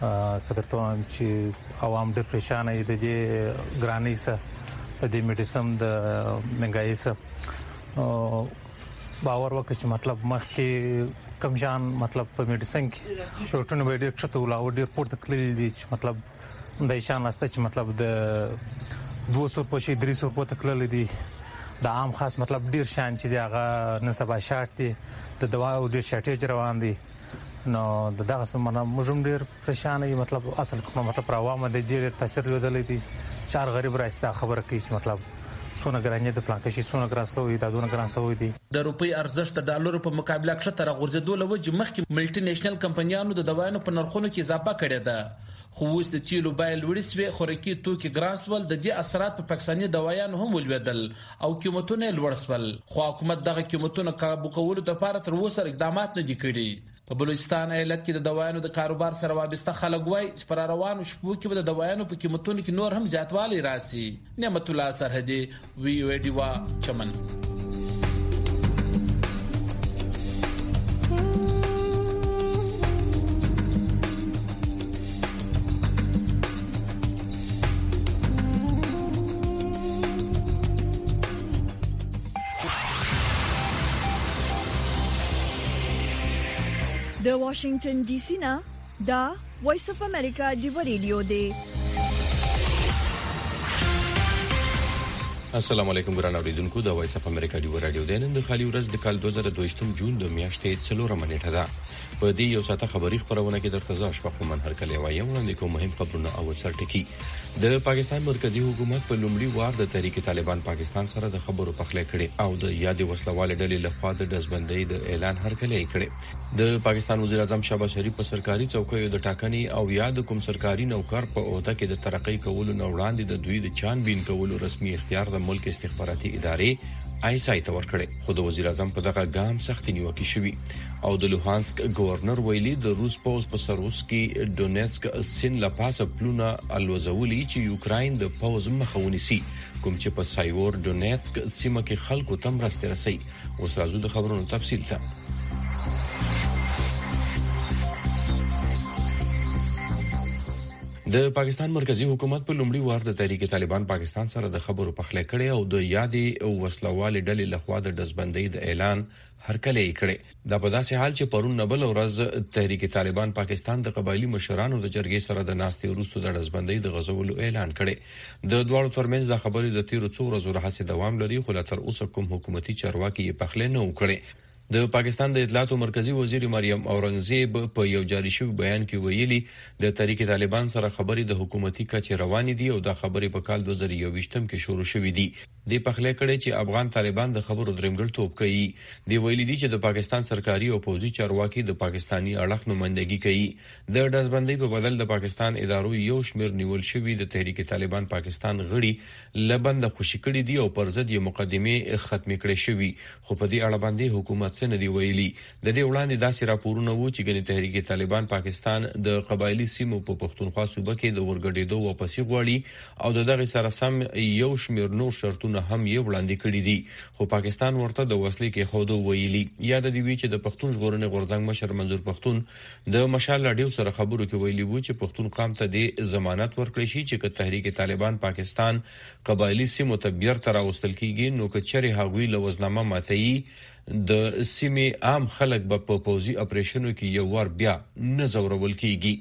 کدرته هم چې عوام ډېر پریشان دي د دې ګرانۍ سره د میډیسم د منګای سره باور وکړي چې مطلب مخکې کم شان مطلب په میډیسن کې روټونه به ډېر ښه ولاو ډېر پورته کړی دي چې مطلب د شان واسطه چې مطلب د دوه سوه په شي درې سوه په تکلل دي د عام خاص مطلب ډېر شان چې هغه نسبه شارت دي د دوا او ډېر شارټیج روان دي. نو دغه سمونه موږ ډیر پریشان یو مطلب اصل کوم مطلب پر عوامو د ډیر تاثیر لیدلې دي. شهر غریب راځي خبره کوي چې مطلب سونه ګرانې د پلان کې سونه ګراسو د دونه ګراسو دي. د روپی ارزښت د ډالرو په مقابله کې تر غورځېدو لوجه مخکې ملټي نېشنل کمپنیانو د دوايانو په نرخونو کې اضافه کړې ده. خو اوس د تیلو بیه لوړې شوې، خوراکي توکي ګران شول، د دې اثرات په پاکستاني دوايانو هم ولوېدل او قیمتونه لوړ شول. خو حکومت دغه قیمتونه کابو کولو لپاره تر اوسه اقدامات نه دي کړي. په بلوچستان ایالت کې د دوايانو د کاروبار سره وابسته خلک وایي چې پر روانو شپو کې به د دوايانو په قیمتونو کې نور هم زیاتوالی راسي. نعمت الله سرحدي، وی او ای ډیوا، چمن. د واشنگټن ډي سي نه دا وایس اف امریکا ډیو ریډیو دی. السلام علیکم ګران اوریدونکو، د وایس اف امریکا ډیو رادیو د نن د خالي ورځ د کال دوه زره دوه جون د میاشتې څلورمه نیټه ده. په دې یو ساعته خبری خبرونه کې درته ځا شپه من هر کله وایي وړاندې کوم مهم خبرونه او سرټکی. د پاکستان مرکزی حکومت په لومړي وار د تحریک طالبان پاکستان سره د خبرو پخلی کړي او د یادې وسلواله ډلې لخوا د دزبندۍ د اعلان هر کله کړي. د پاکستان وزیر اعظم شهباز شریف په سرکاري چوکیو د ټاکنې او یاد کوم سرکاري نوکر په عہده کې د ترقی کولو نه وړاندې د دوی د چانبین کولو رسمي اختیار د ملک استخباراتي ادارې آی اس آی ته ورکړي. خو د وزیر اعظم په دغه ګام سخت نیوکه شوی او د لوهانسک گورنر ویلي د روس پوز په سروسکي ډونیټسک سین لپاسه پلونه الوزولي چې یوکراین د پوز مخاوني سي کوم چې په سایور ډونیټسک سیمه کې خلکو تم راستي رسي. اوس راځو د خبرونو تفصیل ته. د پاکستان مرکزی حکومت په لومړي وار د تحریک طالبان پاکستان سره د خبرو پخلی کړي او د یادې وسلواله ډلې لخوا د دزبندۍ د اعلان هرکله کړي. دا په داسې حال چې پرون نبل ورځ تحریک طالبان پاکستان د قبایلی مشرانو د جرګې سره د ناستې وروسته د دزبندۍ د غزولو اعلان کړي. د دوړو ترمنځ د خبرې د تیرو څو ورځو راهیسې دوام لري، خو لا تر اوسه کوم حکومتي چارواکي یې پخلی نه وکړي. د پاکستان د اطلاعات مرکزی وزیر مریم اورنګزیب په یو جاری شوی بیان کې ویلي د تحریک طالبان سره خبرې د حکومتي کچې روانې دي او د خبرې په کال دوه زره یوویشتم کې شروع شوې دي. د پخلی کړي چې افغان طالبان د خبرو درمګړتوب کوي. دی ویلي دي چې د پاکستان سرکاري او پوځي چارواکي د پاکستانی اړخ نمائندګي کوي. د دزبندۍ په بدل د پاکستان ادارو یو شمیر نیول شوی د تحریک طالبان پاکستان غړي لبند خوشی کړي دي او پر ضد یې مقدمه ختم کړي شوی. خو په دې اړه باندې حکومت څه نه دی ویلي. د دې وړاندې داسې راپورونه وو چې ګنې تحریک طالبان پاکستان د قبایلی سیمو په پښتونخوا صوبه کې د ورګډېدو واپسی غواړي او دغه سره سم یو شمیر نور شرطونه هم یې وړاندې کړي دي. خو پاکستان ورته د وسلې کې خودو ویلي. یاد دی وی چې د پښتون ژغورنې غورځنګ مشر منظور پښتون د مشال لاډیو سره خبرو کې ویلي وو چې پښتون قام ته د ضمانت ورکړي شي چې تحریک طالبان پاکستان قبایلی سیمو ته بیرته راوستل کیږي نو کچري هغوی لوزنامه ماتي د سیمې عام خلک به په پوزي اپریشنو کې یو ور بیا نه زورول کیږي.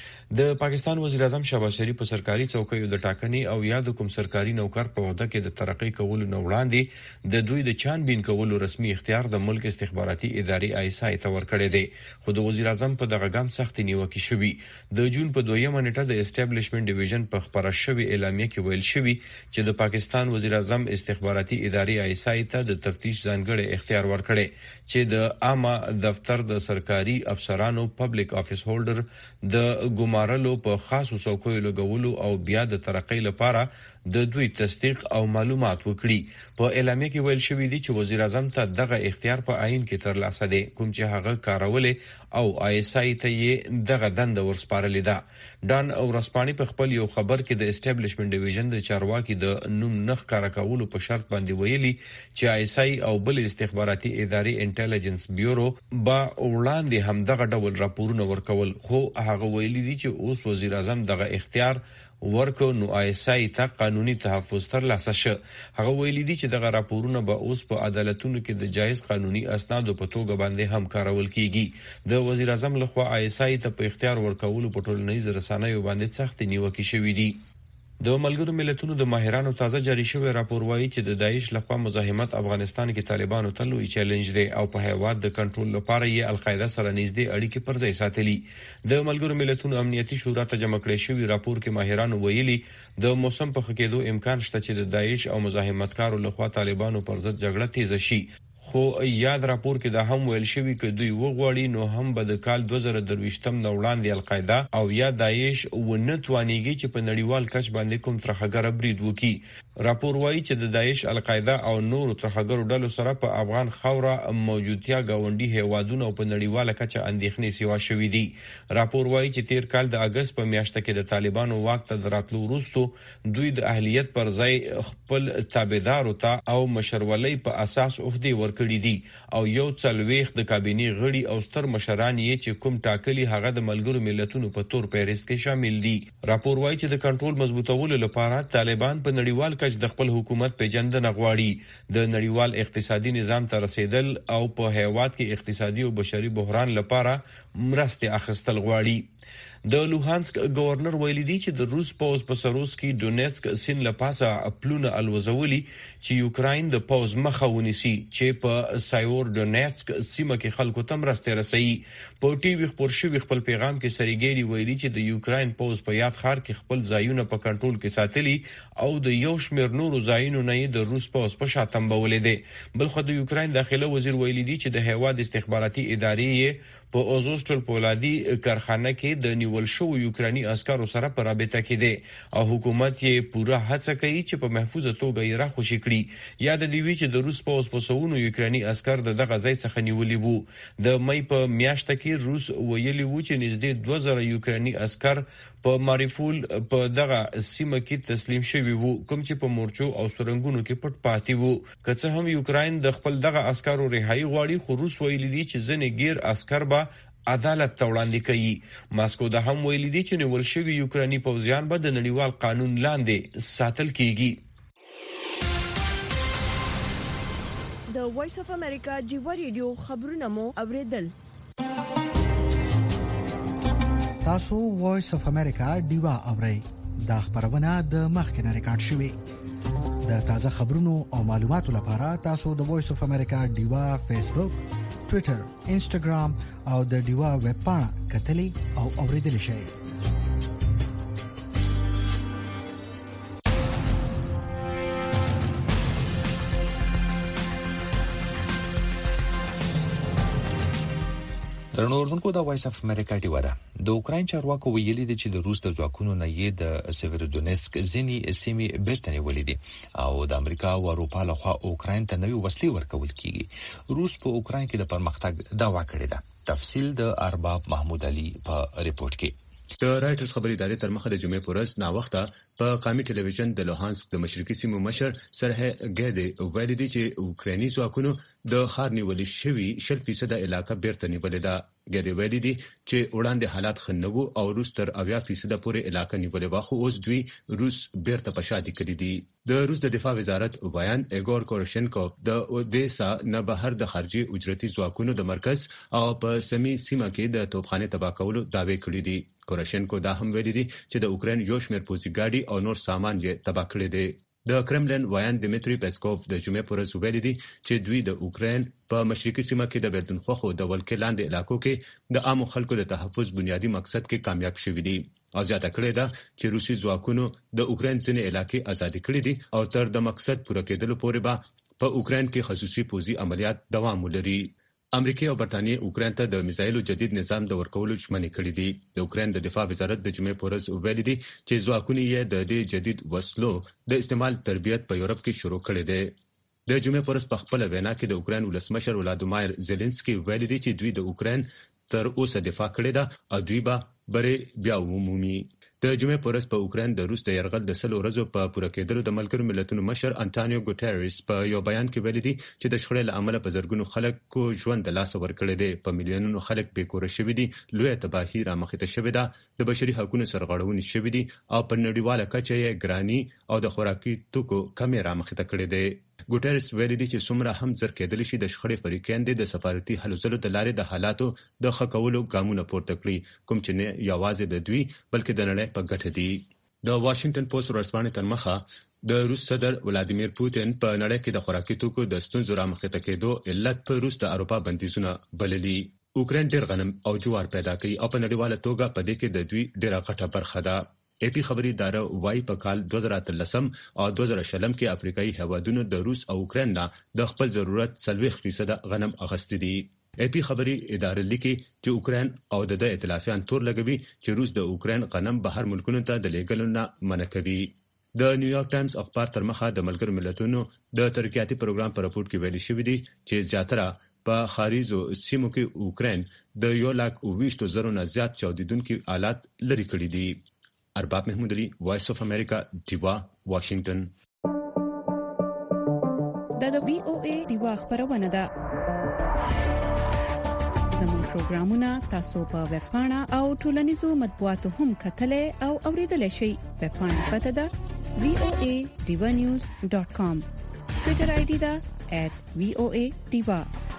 د پاکستان وزیر اعظم شهباز شریف په سرکاري چوکیو د ټاکنې او یاد کوم سرکاري نوکر په عہده کې د ترقی کولو نه وړاندې د دوی د چانبین کولو رسمي اختیار د ملک استخباراتي ادارې آی اس آی ته ورکړی دی. خو د وزیر اعظم په دغه ګام سخت نیوکه شوی. د جون په دویمه نیټه د اسټابلیشمنت ډیویژن په خبره شوی اعلامیه کې ویل شوی چې د پاکستان وزیر اعظم استخباراتي ادارې آی اس آی ته د تفتیش ځانګړي اختیار ورکړي چې د عامه دفتر د سرکاري افسرانو پبلک افیس هولډر د مارلو په خاصو څوکیو لګولو او بیا د ترقی لپاره د دوی تصدیق او معلومات وکړي. په اعلامیه کې ویل شوی دی چې وزیر اعظم ته دغه اختیار په عین کې ترلاسه دی کوم چې هغه کارولې او آی اس آی ته یې دغه دند ورسپارلې ده. ډان او رسپانی په خپل یو خبر کې د اسټابلیشمنت ډیویژن د چارواکي د نوم نخ کار کولو په شرط باندې ویلي چې آی اس آی او بل استخباراتي ادارې انټيليجنس بیورو با وړاندې هم دغه ډول راپورونه ورکول. خو هغه ویلي دي چې اوس وزیر اعظم دغه اختیار ورکو نو آی اس آی ته قانوني تحفظ ترلاسه شو. هغه ویلي دي چې دغه راپورونه به اوس په عدالتونو کې د جایز قانوني اسنادو په توګه باندې هم کارول کیږي. د وزیر اعظم لخوا آی اس آی ته په اختیار ورکولو په ټولنیز رسنیو باندې سخت نیوکه شوې دي. د ملګرو ملتونو د ماهرانو تازه جاری شوی راپور وایي چې د داعش لخوا مزاحمت افغانستان کې طالبانو ته لوی چیلنج دی او په هیواد د کنټرول لپاره یې القاعده سره نږدې اړیکې پر ځای ساتلي. د ملګرو ملتونو امنیتي شورا ته جمع کړی شوی راپور کې ماهرانو ویلي د موسم په خکېدو امکان شته چې د داعش او مزاحمتکارو لخوا طالبانو پر ضد جګړه تیزه شي. خو یاد راپور کې دا هم ویل شوی چې دوی وغواړي نو هم به د کال دوه زره درویشتم نه وړاندې القاعده او یا داعش ونه توانیږي چې په نړیوال کچ باندې کوم ترخګر برید وکړي. راپور وایي چې د داعش، القاعده او نورو ترهګرو ډلو سره په افغان خاوره موجودتیا گاونډي هیوادونو په نړیواله کچه اندېښنې سیوا شوې دي. راپور وایي چې تیر کال د اگست په میاشت کې د طالبانو واک ته راتلو وروسته دوی د اهلیت پر ځای خپل تابعدارو ته او مشرولۍ په اساس عہدې ورکړي دي او یو څلوېښت د کابینې غړي او ستر مشران یې چې کوم ټاکلي هغه د ملګرو ملتونو په تور پیریس کې شامل دي. راپور وایي چې د کنټرول مضبوطولو لپاره طالبان په نړیوال د خپل حکومت پیژندنه غواړي، د نړیوال اقتصادي نظام ته رسیدل او په هیواد کې اقتصادي او بشري بحران لپاره مرستې اخیستل غواړي. د لوهانسک گورنر ویلي دی چې د روس پوز په سروس کې ډونیټسک سین لپاسه پلونه الوزولي چې یوکراین د پوز مخه ونیسي چې په سایور ډونیټسک سیمه کې خلکو ته مرستې رسوي. په ټي وي خبر شوی خپل پیغام کې سریګيري ویلي چې د یوکراین پوز په یاد خار کې خپل ځایونه په کنټرول کې ساتلي او د یو شمېر نورو ځایونو نه د روس پوز په شا تنبولې دي. بلخو د یوکراین داخله وزیر ویلي دی چې د هیواد استخباراتي ادارې په اوزوستل پولادي کارخانه کې د نیول شو یوکراني عسکرو سره په رابطه کې دي او حکومت یې پوره هڅه کوي چې په محفوظه توګه یې راخوشي کړي. یاد دی وی چې د روس پوز په سونو یوکراني عسکر د دغه ځای څخه نیولي وو. د مې په میاشت کې روس ویلي وو چې نږدې دوه زره یوکراني عسکر په ماریفول په دغه سیمه کې تسلیم شوي وو، کوم چې په مورچو او سرنګونو کې پټ پاتې وو. که څه هم یوکراین د خپل دغه عسکرو رهایی غواړي، خو روس ویلي دي چې ځینې غیر عسکر به عدالت ته وړاندې کوي. ماسکو د هم ویلي دي چې نیول شوي یوکراني پوځیان به د نړیوال قانون لاندې ساتل کیږي. د وایس اف امریکا جیو ریډیو خبرونه مو اوریدل. تاسو وایس اف امریکا ډیوا اورئ. دا خبرونه د مخکنه ریکارډ شوې. د تازه خبرونو او معلوماتو لپاره تاسو د وایس اف امریکا ډیوا فیسبوک، ټوئیټر، انسټاګرام او د ډیوا ویب پاڼه کتلې او اوریدل شئ. درنو اوردونکو د وایس اف امریکا ډیوا ده. د اوکراین چارواکو ویلي دي چې د روس د ځواکونو نه یې د سیویرودونیسک ځینې سیمې بیرته نیولې دي او د امریکا او اروپا لخوا اوکراین ته نوې وسلې ورکول کیږي. روس په اوکراین کې د پرمختګ دعوا کړې ده. تفصیل د ارباب محمود علي په ریپورت کې. د رایټرز خبري ادارې تر مخه د جمعې په ورځ نا وخته په قومي ټلویزیون د لوهانسک د مشرقي سیمو مشر سرهه ګیدې ویلي دي چې اوکرایني ځواکونو د خار نیولې شوی شل فیصد علاقه بیرته نیولې ده. ګیدې ویلي دي چې وړاندې حالات خنوو او روس تر اویا فیصد پورې علاقه نیولې و، خو اوس دوی روس بیرته پشادي کړی دي. د روس د دفاع وزارت بیان ایګور کورشنکو د اودیسا نه بهر د خارجي اجرتي ځواکونو د مرکز او په سیمې سیمه کې د توپخانه تباہ کولو دعوی کړې دي. کورشنکو دا هم ویلي دي چې د اوکراین یو شمېر پوځي ګاډي او نور سامان یې تباہ کړی دي. د کرملن ویان دمیتری پیسکوف د جمعې پر ورځ ویلي دي چې دوی د اوکراین په مشرقي سیمه کې د بلدنخوخو د ولکې لاندې علاقو کې د عامو خلکو د تحفظ بنیادی مقصد کې کامیاب شوي دي. او زیاته کړې ده چې روسي ځواکونو د اوکراین ځینې علاقې آزاد کړې دي او تر د مقصد پوره کېدلو پورې به په اوکراین کې خصوصي پوځي عملیات دوام ولري. امریکا او برتانیې اوکراین ته د میزایلو جدید نظام د ورکولو ژمنې کړې دي. د اوکراین د دفاع وزارت د جمعې په ورځ ویلي دي چې ځواکونه یې د دې جدید وسلو د استعمال تربیت په یورپ کې شروع کړی دی. د جمعې په ورځ په خپل وینا کې د اوکراین ولسمشر ولادیمیر زيلنسکي ویلي دي چې دوی د اوکراین تر اوسه دفاع کړې ده او دوی به بری بیا ومومي. د جمعې په ورځ په اوکراین د روس د یرغل د سلو ورځو په پوره کېدلو د ملګرو ملتونو مشر انټانیو ګوټریس په یو بیان کې ویلي دي چې د شخړې له امله په زرګونو خلکو ژوند د لاسه ورکړی دی، په میلیونونو خلک بې کوره شوي دي، لویه تباهي رامخته شوې ده، د بشري حقوقو سرغړونې شوې دي او په نړیواله کچه یې ګراني او د خوراکي توکو کمې رامخته کړې دي. ګوټریس ویلي دي چې څومره هم زر کېدلی شي د شخړې فریقین د سفارتي هلو ځلو د لارې د حالاتو د ښه کولو ګامونه پورته کړي، کوم چې نه یوازې د دوی بلکې د نړۍ په ګټه دي. د واشنگټن پوسټ ورځپاڼې تر مخه د روس صدر ولادیمیر پوتین په نړۍ کې د خوراکي توکو د ستونزو رامخته کېدو علت په روس د اروپا بندیزونه بللي. اوکراین ډېر غنم او جوار پیدا کوي او په نړیواله توګه په دې کې د دوی ډېره غټه برخه ده. اے پی خبري اداره وايي په کال دوه زره اتلسم او دوه زره شلم کې افریقایي هیوادونو د روس او اوکراین نه د خپل ضرورت څلوېښت فیصد غنم اغستې دي. اے پی خبري اداره لیکي چې اوکراین او د ائتلافیان تور لګوي چې روس د اوکراین غنم بهر ملکونو ته د لیږلو نه منع کوي. د نیویارک ټایمز اخبار تر مخه د ملګرو ملتونو د ترقیاتي پروګرام په راپور کې ویلي شوی دی چې زیاتره په خارجو سیمو کې اوکرين د یو لک او ویشتو زرو نه زیات چاودیدونکو آلات لري کړی دي. ارباب محمود علي، وایس اف امریکا، ډیوا، واشنگټن. د وی او ای ډیوا خبرونه ده. زموږ پروګرامونه تاسو په ویب پاڼه او ټولنیزو مطبوعاتو هم کتلای او اوریدلای شئ. ویب پاڼه پته ده وی او ای ډیوا نیوز ډاٹ کام. ټوئیټر آی ډی ده ایٹ وی او ای ډیوا.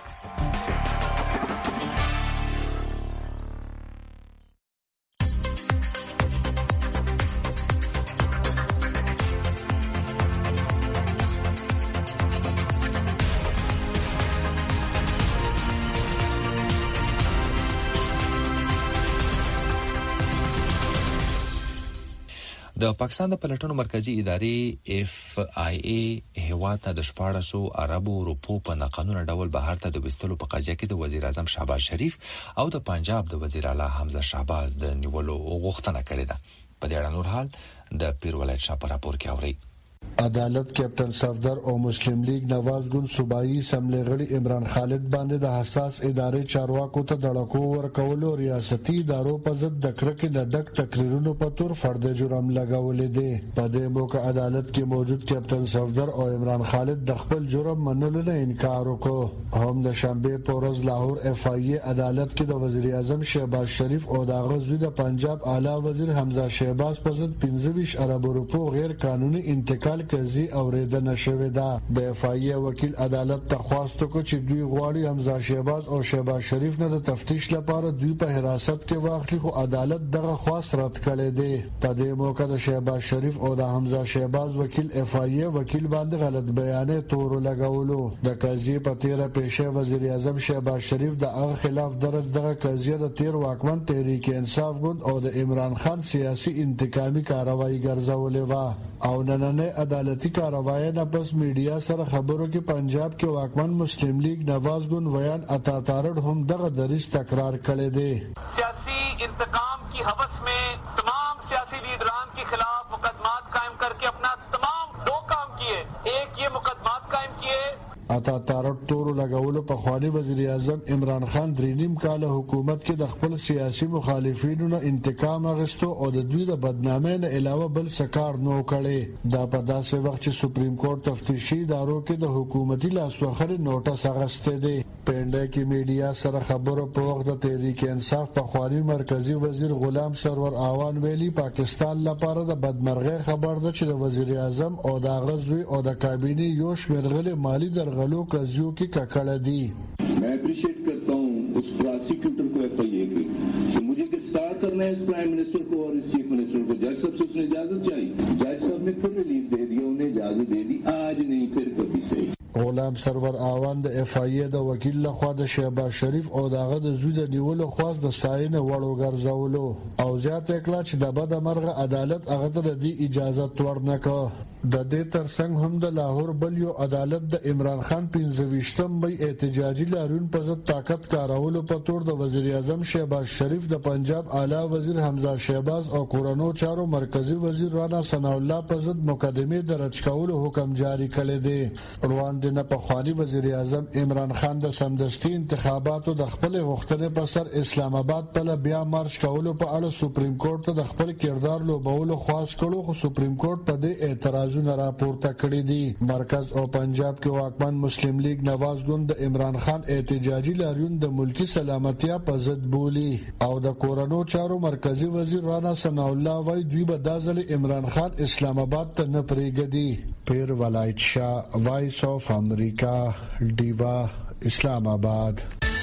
د پاکستان د پلټنو مرکزی ادارې اف آی ای هیواد ته د شپاړسو عربو روپو په ناقانونه ډول بهر ته د وستلو په قضیه کې د وزیر اعظم شهباز شریف او د پنجاب د وزیر اعلی حمزه شهباز د نیولو غوښتنه کړې ده. په دې اړه نور حال د پیر ولایت شاه په راپور کې اوري. عدالت کیپټن صفدر او مسلم لیگ نواز ګل صوبایي سملې غړي عمران خالد باندې د حساس ادارې چارواکو ته دړکو ورکولو ریاستي ادارو په ضد د کرکې د ډک تقریرونو په تور فرد جرم لګولې دي. په دې موقع عدالت کې موجود کیپټن صفدر او عمران خالد د خپل جرم منلو نه انکار وکړ. هم د شنبه په ورځ لاهور اف آی ای عدالت کې د وزیر اعظم شهباز شریف او د غزوی د پنجاب اعلی وزیر حمزه شهباز په ضد پنځه ویشت ارب روپو غیر قانوني انتقال قضیه اوریدنه شوې ده. د اف آی ای وکیل عدالت ته خواستو کو چې دوی غواړي حمزه شهباز او شهباز شریف نه د تفتیش لپاره دوی په حراست کې واخلي، خو عدالت دغه خواست رد کړی دی. په دې موقع د شهباز شریف او د حمزه شهباز وکیل اف آی ای وکیل باندې غلط بیانې تور لګولو. د قضیه په تیره پیشه وزیر اعظم شهباز شریف د هغه خلاف درج دغه قضیه د تیر واکمن تحریک انصاف ګوند او د عمران خان سیاسي انتقامي کاروایی ګرځولې و او نننې عدالتي کاروایی نه پس میډیا سره خبرو کې پنجاب کې واکمن مسلم لیگ نواز ګوند ویان عطا تارړ هم دغه دریس تکرار کړی دی. سیاسی انتقام کی حوث میں تمام سیاسی لیڈران کے خلاف مقدمات قائم کر کے اپنا تمام دو کام کیے. ایک یہ مقدمات قائم کیے عطا تارړ تور لګولو په خواني وزیر اعظم عمران خان درینیم کال حکومت کې د خپل سیاسي مخالفینو نه انتقام اخیستو او د دوی د بدنامۍ نه علاوه بل سکار نو کړي. دا په داسې وخت چې سپریم کورټ تفتیشي ادارو کې د حکومتي لاسوخري نوټس اغسته دي. پنده کې میډیا سره خبرو په وخت د تحریک انصاف په خواني مرکزی وزیر غلام سرور اعوان ویلي پاکستان لپاره د بدمرغي خبر ده چې د وزیر اعظم او د غزوی او د کابینه یو شمېر غلي مالی درغلو قضیو کې ککړه دي. मैं अप्रिशिएट करता हूँ उस प्रोसिक्यूटर को एफ आई ए की कि मुझे गिरफ्तार करना है इस प्राइम मिनिस्टर को और इस चीफ मिनिस्टर को. जज साहब से उसने इजाजत चाहिए, जज साहब ने फिर रिलीफ दे दिया, उन्हें इजाजत दे दी, आज नहीं फिर कभी सही. غلام سرور اعوان د اف آی ای د وکیل لخوا د شهباز شریف او دغه د زوی د نیولو خواست د ستاینه وړو ګرځولو او زیات کړه چې د بد مرغه عدالت هغه ته د اجازه ورنکړه. د دې ترڅنګ هم د لاهور بل یو عدالت د عمران خان پنځه ویشتم بې احتجاجي لاریون په ضد طاقت کارولو په تور د وزیر اعظم شهباز شریف د پنجاب اعلی وزیر حمزه شهباز او کورونو چارو مرکزی وزیر رانا ثنا الله په ضد مقدمه درج کولو حکم جاری کړی دی. روان د نه په خواني وزیر اعظم عمران خان د سمدستي انتخاباتو د خپل غوښتنې په سر اسلام آباد په بیا مارچ کولو په اړه سپریم کورټ ته د خپل کردار لوبولو خواست کړو، خو سپریم کورټ په دې اعتراضونه راپورته کړی دي. مرکز او پنجاب کې واکمن مسلم لیگ نواز ګوند د عمران خان احتجاجي لاریون د ملکی سلامتیا په ضد بولی او د کورونو چارو مرکزی وزیر رانا ثنا الله وای دوی به دازل عمران خان اسلام آباد ته نه پریږدي. پیر ولایت شاه، وایس اف امریکا، ډیوا، اسلام آباد.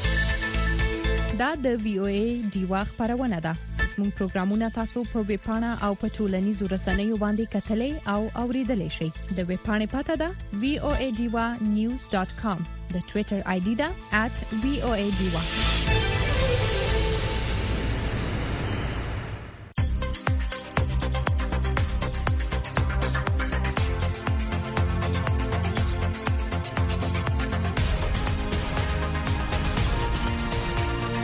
دا د وی او ای ډیوا خبرونه ده. زموږ پروګرامونه تاسو په ویب پاڼه او په ټولنیزو رسنیو باندې کتلای او اوریدلای شئ. د ویب پاڼې پته ده وی او ای ډیوا نیوز ډاٹ کام. د ټوئیټر آی ډی ده ایٹ وی او ای ډیوا.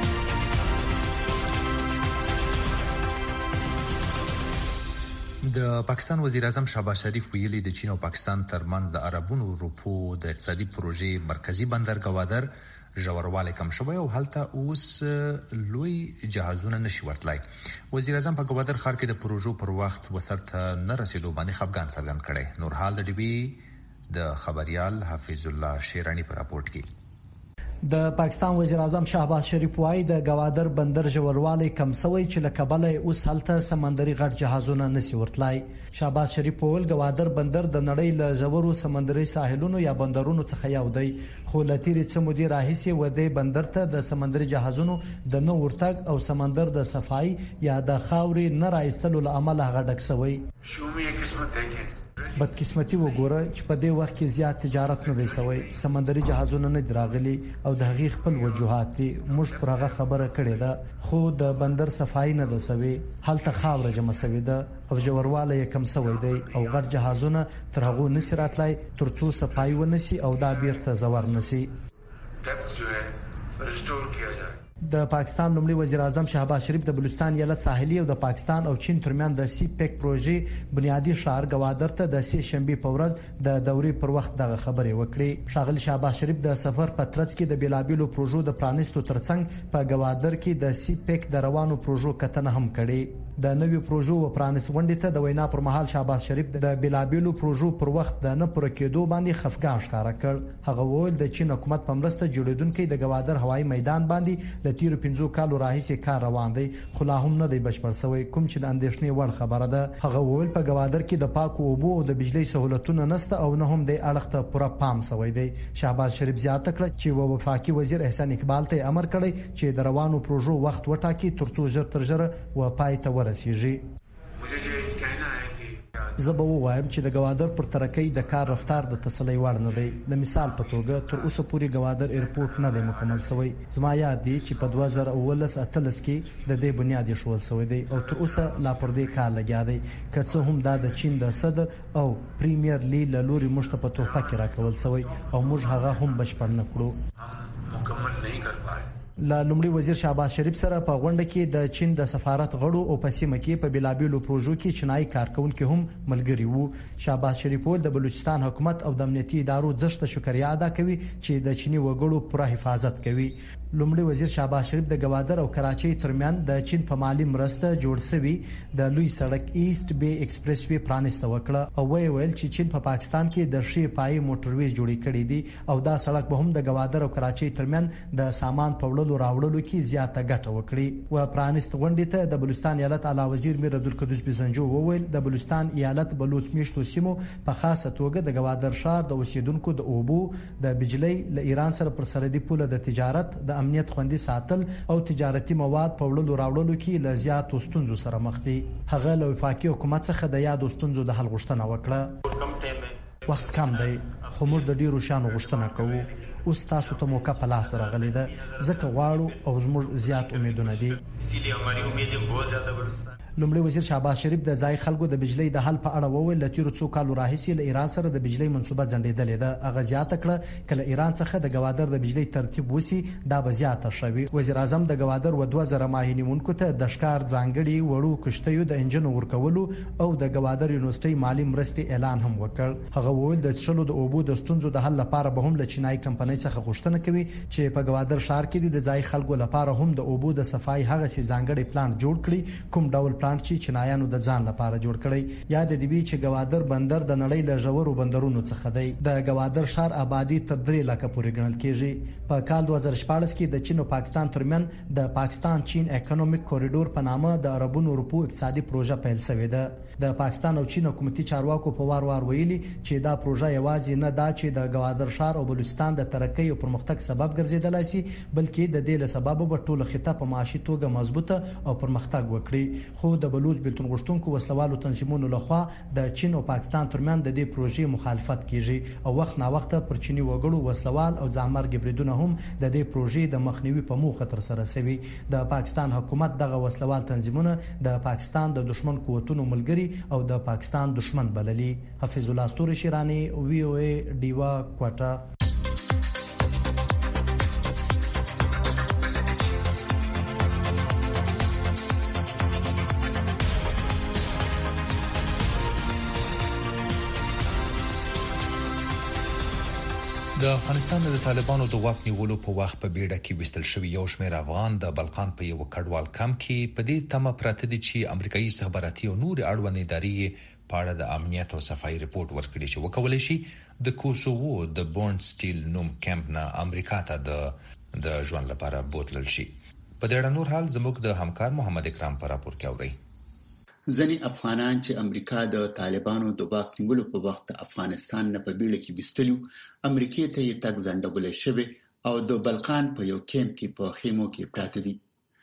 د د پاکستان وزیر اعظم شهباز شریف ویلي د چین او پاکستان ترمنځ د عربونو روپو د اقتصادي پروژې مرکزی بندر ګوادر ژوروالی کم شوی او هلته اوس لوی جهازونه نشي ورتلای. وزیر اعظم په ګوادر ښار کې د پروژو پر وخت وسرته نه رسیدو باندې خفګان څرګند کړي. نور حال د ډي بي د خبريال حفیظ الله شیرانی پر راپورټ کې. د پاکستان وزیر اعظم شهباز شریف وايي د ګوادر بندر ژوروالی کم شوی چې له کبله اوس هلته سمندري غټ جهازونه نسی ورتلای. شهباز شریف وویل ګوادر بندر د نړۍ له ژورو سمندري ساحلونو یا بندرونو څخه یو دی، خو له تیرې څه مودې راهیسې ودې بندر ته د سمندري جهازونو د نو ورتګ او سمندر د صفای یا د خاورې نه راایستلو له امله هغه ډک شوی. شومې قسمت ده بدقسمتي وګوره چې په دې وخت کې زیات تجارت نه دی شوی، سمندري جهازونه نه دراغلي او د هغې خپل وجوهات دي. موږ پر هغه خبره کړې ده، خو د بندر صفای نه ده شوی، هلته خاوره جمع شوې ده او ژوروالی یې کم شوی دی او غټ جهازونه تر هغو نسی راتلای ترڅو صفای ونسی او دا بیرته زور نسی. د پاکستان لومړي وزیر اعظم شهباز شریف د بلوچستان ایالت ساحلي او د پاکستان او چین ترمنځ د سی پیک پروژې بنیادی ښار ګوادر ته د سه شنبه په ورځ د دورې پر وخت دغه خبرې وکړې. ښاغلي شهباز شریف د سفر په ترڅ کې د بیلابیلو پروژو د پرانیستو ترڅنګ په ګوادر کې د سی پیک د روانو پروژو کتنه هم کړې. د نوې پروژو و پرانیست غونډې ته د وینا پر مهال شهباز شریف د بیلابیلو پروژو پر وخت د نه پوره کېدو باندې خفګان ښکارا کړ. هغه وویل د چین حکومت په مرسته جوړیدونکو د ګوادر هوایي میدان باندې د تیر پنځو کالو راهیسې کار روان دی، خو لا هم نه دی بشپړ شوی، کوم چې د اندېښنې وړ خبره ده. هغه وویل په ګوادر کې د پاکو اوبو او د بجلی سہولتونه نشته او نه هم د اړخ ته پوره پام شوی دی. شهباز شریف زیاته کړه چې وفاقي وزیر احسان اقبال ته امر کړی چې د روانو پروژو وخت وټاکي ترڅو ژر تر ژره و پای ته ورسیږي. زه به وایم چې د ګوادر پر ترقۍ د کار رفتار د تسلی وړ نه دی. د مثال په توګه تر اوسه پورې ګوادر ایرپورټ نه دی مکمل شوی. زما یاد دی چې په دوه زره اوولس اتلس کې د دې بنیاد ایښودل شوی دی او تر اوسه لا پر دې کار لګیا دی، که څه هم دا د چین د صدر او پریمیر لی له لوري موږ ته په توفه کې راکول شوی او موږ هغه هم بشپړ نه کړو. مکمل نه کړ پای. لا لومړي وزیر شهباز شریف سره په غونډه کې د چین د سفارت غړو او په سیمه کې په بیلابیلو پروژو کې چینایي کارکونکو هم ملګري وو. شهباز شریف ول د بلوچستان حکومت او د امنیتي ادارو زښت شکریا ادا کوي چې د چینی وګړو پوره حفاظت کوي. لومړي وزیر شهباز شریف د ګوادر او کراچۍ ترمن د چین په مالی مرسته جوړ شوی د لوی سړک ایست بی ایکسپریس وی پرانیسته وکړه او وی ویل چې چین په پاکستان کې د شی پای موټروي جوړی کړی دی او دا سړک به هم د ګوادر او کراچۍ ترمن د سامان په وړلو راوړلو کې زیاته ګټه وکړي. و پرانیست غونډې ته د بلوچستان ایالت اعلی وزیر میر عبدالقدوس بزنجو وویل د بلوچستان ایالت بلوچ میشتو سیمو په خاصه توګه د ګوادر ښار د اوسیدونکو د اوبو د بجلی له ایران سره پر سرحدي پوله د تجارت د امنیت خوندي ساتل او تجارتي مواد په وړلو راوړلو کې له زیاتو ستونزو سره مخ دي. هغه له وفاقي حکومت څخه د یادو ستونزو د حل غوښتنه وکړه. وخت کم دی خو موږ د ډیرو شانو غوښتنه کوو. اوس تاسو ته موقع په لاس راغلی ده، ځکه غواړو او زموږ زیات امیدونه دي. لومړي وزیر شهباز شریف د ځای خلکو د بجلی د حل په اړه وویل چې تیر څو کال راهیسې له ایران سره د بجلی منصوبه ځنډېدلې ده. هغه زیاته کړه کله ایران څخه د ګوادر د بجلی ترتیب وسی دا به زیاته شوي. وزیر اعظم د ګوادر و دوه زره ماهینونکو ته د ښکار ځانګړي وړو کشتیو د انجن ورکولو او د ګوادر یونیورسيټي مالی مرستې اعلان هم وکړ. هغه وویل د څښلو د اوبو د ستونزو د حل لپاره به هم له چینایي کمپنۍ څخه غوښتنه کوي چې په ګوادر ښار کې د ځای خلکو لپاره هم د اوبو د صفای هغه سي ځانګړي پلان جوړ کړي کوم ډول پلان چې چینایانو د ځان لپاره جوړ کړی. یاد دی چې ګوادر بندر د نړۍ له ژورو بندرونو څخه دی. د ګوادر ښار آبادی تر درې لکه پورې ګڼل کیږي. په کال دوه زره شپاړس کې د چین او پاکستان ترمن د پاکستان چین اکونومیک کوریډور په نامه د عربونو روپو اقتصادي پروژه پیل شوې ده. د پاکستان او چین حکومتي چارواکو په وار وار ویلي چې دا پروژه یوازې نه دا چې د ګوادر ښار او بلوچستان د ترقۍ او پرمختګ سبب ګرځیدلای شي، بلکې د دې له سبب به ټول خطه په معاشي توګه مضبوطه او پرمختګ وکړي. خو د بلوچ بلتون غشتونکو وسلوالو تنظیمونو لخوا د چین او پاکستان ترمن د دې پروژې مخالفت کیږي او وخت نا وخت پر چینی وګړو وسلوال او ځامرګ بریدونه هم د دې پروژې د مخنیوي په موخه تر سره شوي. د پاکستان حکومت دغه وسلوال تنظیمونه د پاکستان د دشمن قوتونو ملګري او د پاکستان دشمن بللي. حفیظ الله استوري شیرانی، وی او ای، ډیوا، کوټا. د افغانستان د طالبانو د واک نیولو په وخت په بیړه کې وستل شوی یو شمېر افغان د بلقان په یو کډوال کمپ کې په دې تمه پراته دي چې امریکایي استخباراتي او نور اړوند ادارې په اړه د امنیت او صفایي رپورت ورکړي چې وکولای شي د کوسوو د بورن سټیل نوم کمپ نه امریکا ته د د ژوند لپاره بوتلل شي. په دې اړه نور حال زموږ د همکار محمد اکرام پر راپور کې اوري. ځینې افغانان چې امریکا د طالبانو د واک نیولو په وخت افغانستان نه په بیړه کې بستلیو امریکا ته یې تک ځنډول شوی او د بلقان په یو کیمپ کې په خیمو کې پراته دي.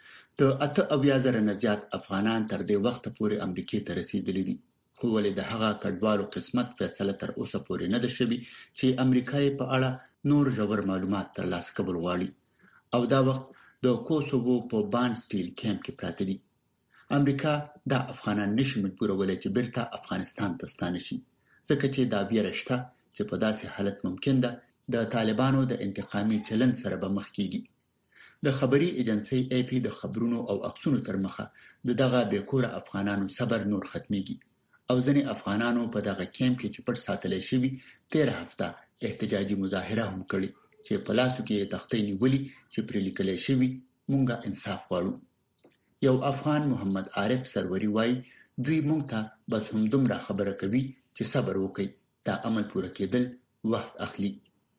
د اته اویا زره نه زیات افغانان تر دې وخت پورې امریکا ته رسیدلي دي، خو ولې د هغه کډوالو قسمت فیصله تر اوسه پورې نه ده شوې چې امریکایي په اړه نور ژور معلومات ترلاسه کول غواړي او دا وخت د کوسوو په بان سټیل کیمپ کې پراته دي. امریکا د افغانان نشي مجبورولای چې بیرته افغانستان ته ستانه شي، ځکه چې دا بیره شته چې په داسې حالت ممکن ده د طالبانو د انتقامي چلند سره به مخ کیږي. د خبري ایجنسی ای پی د خبرونو او عکسونو تر مخه د دغه بیکوره افغانانو صبر نور ختميږي او ځینې افغانانو په دغه کیمپ کې چې پټ ساتل شوی تیر هفته احتجاجي مظاهره هم کړې چې په لاسو کې تختې نیولې چې پر لیکل شوی مونږه انصاف غواړو. یو افغان محمد عارف سروري وای دوی مونږ ته بس هم دومره خبره کوي چې صبر وکړي، دا عمل پوره کېدل وخت اخلي.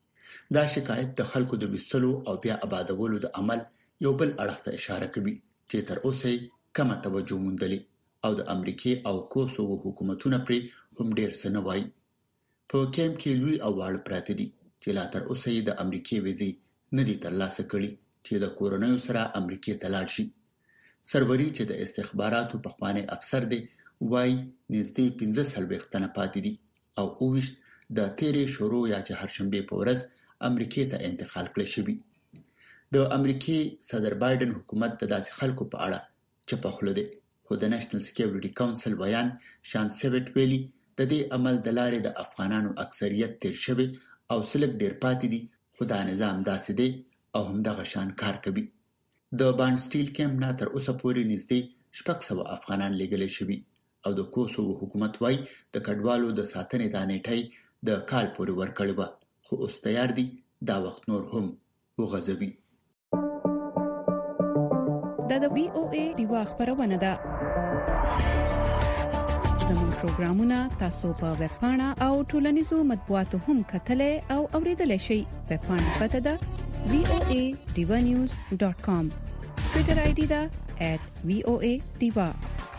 دا شکایت د خلکو د بستلو او بیا آبادولو د عمل یو بل اړخ ته اشاره کوي چې تر اوسه کمه توجه موندلې او د امریکای او کوسوو حکومتونه پرې هم ډیر څه نه وایي. په کیمپ کې لوی او واړه پراته دي چې لا تر اوسه د امریکای ویزې نه دي ترلاسه کړي چې د کورونیو سره امریکای ته لاړ شي. سروري چې د استخباراتو په خواني افسر دی وای نږدې پنځه څلوېښت تنه پاتې دي او اوویشت د تیرې شروع یا چې هرشنبه په ورځ امریکا ته انتقال کړل شوی. د امریکای صدر بایدن حکومت د داسې خلکو په اړه چې په خله دی، خو د نېشنل سکیورټي کونسل بیان شان سیوټ ویلي د دې عمل د لارې د افغانانو اکثریت تیر شوی او سلک ډیر پاتې دي، خو دا نظام داسې دی او هم دغه شان کار کوي. د بان سټیل کیمپ نه تر اوسه پورې نږدې شپږ سوه افغانان لېږل شوي او د کوسوو حکومت وای د کډوالو د ساتنې دا نیټه د کال پورې ورکړې وه، خو اوس تیار دي دا وخت نور هم وغځوي. دا د وی او ای ډیوا خبرونه ده. زموږ پروګرامونه تاسو په ویب پاڼه او ټولنیزو مطبوعاتو هم کتلای او اوریدلای شئ. ویب پاڼه پته ده v o a diva news dot com. Twitter I D da at v o a diva.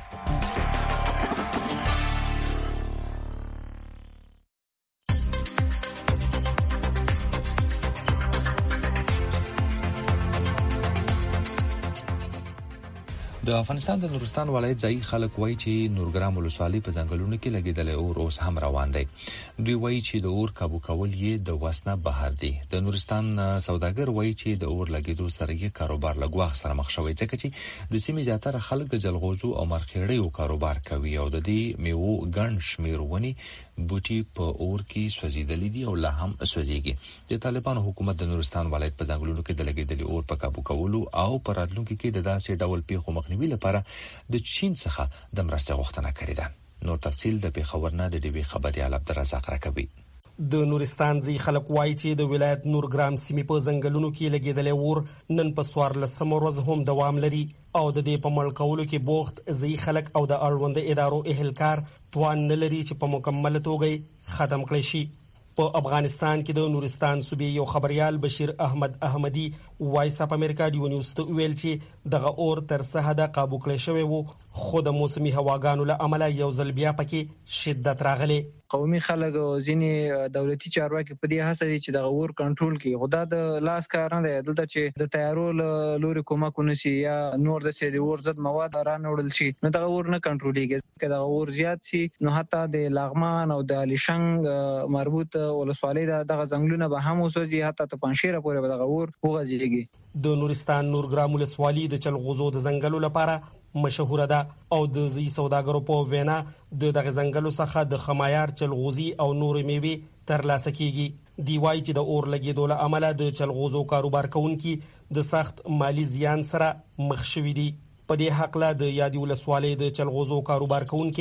د افغانستان د نورستان ولایت ځای خلک وایي چې نورګرام ولسوالۍ په ځنګلونو کې لګیدل او اوس هم روان دي. دوی وایي چې د اور کابو کول یې د وسنه بهر دي. د نورستان سوداګر وایي چې د اور لګیدو سره یې کاروبار لګواخ سره مخ شوی، ځکه چې د سیمې زیاتره خلک د جلغوزو او مرخیړیو کاروبار کوي او د دې میوو ګڼ شمیر ونی بوټي په اور کې سوځیدلې دي او لا هم سوځيږي. د طالبانو حکومت د نورستان ولایت په ځنګلونو کې د لګیدل اور په کابو کولو او پر راتلونکو کې د داسې ډول پیښو مخنیوي لپاره د چین څخه د مرستې غوښتنه کړې ده. نور تفصیل د پیښور نه د ډي بي خبريال عبدالرزاق راکوي. د نورستان ځای خلک وایي چې د ولایت نورګرام سیمې په ځنګلونو کې لګیدل اور نن په څوارلسمه ورځ هم دوام لري او د دې په مړ کولو کې بوخت ځای خلک او د اړوند ادارو اهلکار توان نه لري چې په مکمل توګه ختم کړي شي. په افغانستان کې د نورستان صوبې یو خبريال بشیر احمد احمدي وایس اپ امریکا ډیو نیوز ته ویل چې دغه اور تر څه حد قابو کړی شوی وو، خو د موسمي هواګانو له امله یو ځل بیا پکې شدت راغلی. قومي خلک او ځینې دولتي چارواکي په دې هڅه دي چې د اور کنټرول کړي، خو دا د لاس کار نه دی. دلته چې د تیارو لوري کومک ونشي یا نور د سې د اور ضد مواد رانوړل شي نو دا اور نه کنټرولېږي. که دا اور زیات شي نو حتی د لغمان او د الیشنګ مربوط ولسوالۍ دغه ځنګلونه به هم وسوځي، حتی ته پنځشیره پورې به دغه اور وغځېږي. د نورستان نورګرام ولسوالۍ د چلغوزو د ځنګلو لپاره مشهوره ده او د زی سوداګرو په وینا د دغه ځنګلو څخه د خمایار چلغوزي او نور میوې ترلاسه کیږي. دی وایي چې د اور لګیدو له امله د چلغوزو کاروبار کوونکي د سخت مالی زیان سره مخ شوي دي. په دې حق له د یادی ولسوالۍ د چلغوزو کاروبار کوونکي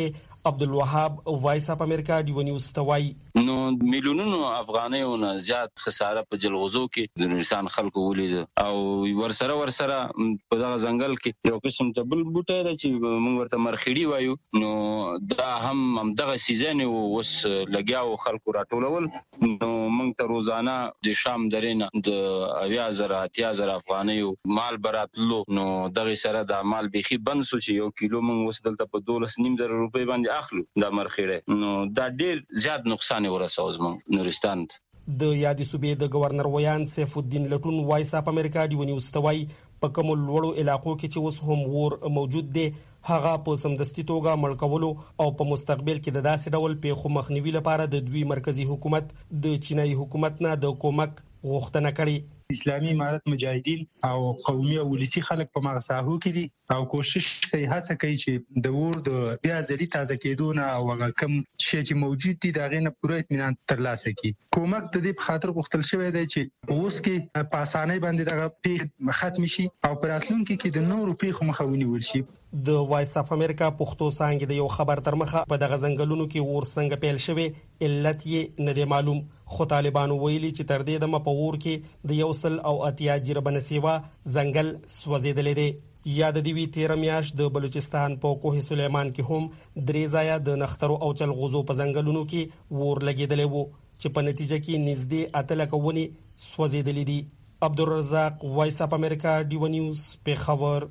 عبدالوهاب وایس اف امریکا ډیو نیوز توای. نو میلیونونو افغانیو زیات خساره په جلغوزو کې د نورستان خلکو ولید او ورسره ورسره په دغه ځنګل کې یو قسم ته بل بوټی دی چې موږ ورته مرخیړي وایو، نو دا هم همدغه سیزن وس لګیاو خلکو راټولول. نو موږ ته روزانه د شام درې نه د اویا زره اتیا زره افغانیو مال براتلو، نو دغه سره د مال بيخي بند سو چې یو کیلو موږ وس دلته په دولس نیم زره روپۍ باندې اخلو د مرخیړي. نو دا ډیر زیات نقصان ورسوز موږ نورستان. د یادې صوبې د گورنر ویان سیف الدین لټون وایس اف امریکا ډیو نیوز توای په کوم لوړو علاقو کې چې اوس هم ور موجود دي هغه په سمدستي توګه مړکولو او په مستقبل کې د داسې ډول پیښو مخنیوي لپاره د دوی مرکزی حکومت د چینایي حکومت نه د کومک غوښتنه کړې. اسلامي امارت مجاهدین او قومي او ولسی خلک په مغه ساحو کې دي او کوشش کوي هڅه کوي چې د ور د بیا ځلې تازه کېدونه او هغه کم شي چې موجود دي دا غینه پوره اطمینان ترلاسه کړي. کومک د دې په خاطر غوښتل شوی دی چې اوس کې په اسانۍ باندې دغه پیښ ختم شي او پراتلونکو کې د نورو پیښو مخه ونیول شي. د وایس اف امریکا پښتو څنګه د یو خبر تر مخه په دغه ځنګلونو کې ور څنګه پیل شوی علت یې نه دی معلوم، خو طالبانو ویلي چې تر دې د مپور کې د یوسل او اتیا جربنه سیوا ځنګل سوځیدلې دی. یاد دی وی تیر میاش د بلوچستان په کوه سلیمان کې هم درې ځای د نخترو او چلغوزو په ځنګلونو کې ور لګیدلې وو چې په نتیجه کې نږدې اتل کوونی سوځیدلې دي. عبدالرزاق وایس اف امریکا ډیو نیوز په خبر.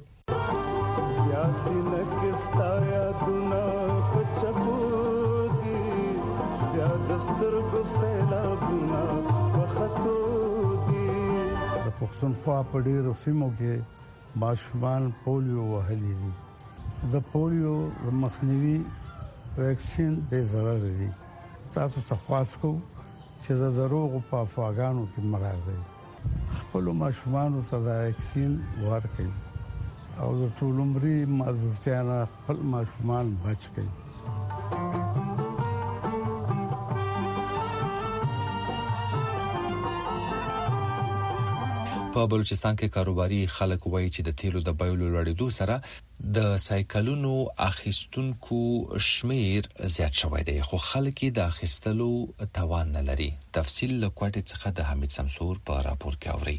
پښتونخوا په ډیرو سیمو کې ماشومان پولیو وهلي دي. د پولیو مخنیوي ویکسین ډېر ضرر دي. تاسو ته خواست کوم چې د دروغ په افواګانو کې مراد خپل ماشومان ته د ویکسین ورکړي او د ټول عمري معذورتیا نه خپل ماشومان بچ کړي. په بلوچستان کې کاروباري خلک وایي چې د تیلو د بیو لوړېدو سره د سایکلونو اخیستونکو شمیر زیات شوی دی، خو خلک د اخیستلو توان نه لري. تفصیل له کوټې څخه د حمید سمسور په راپور کې اوري.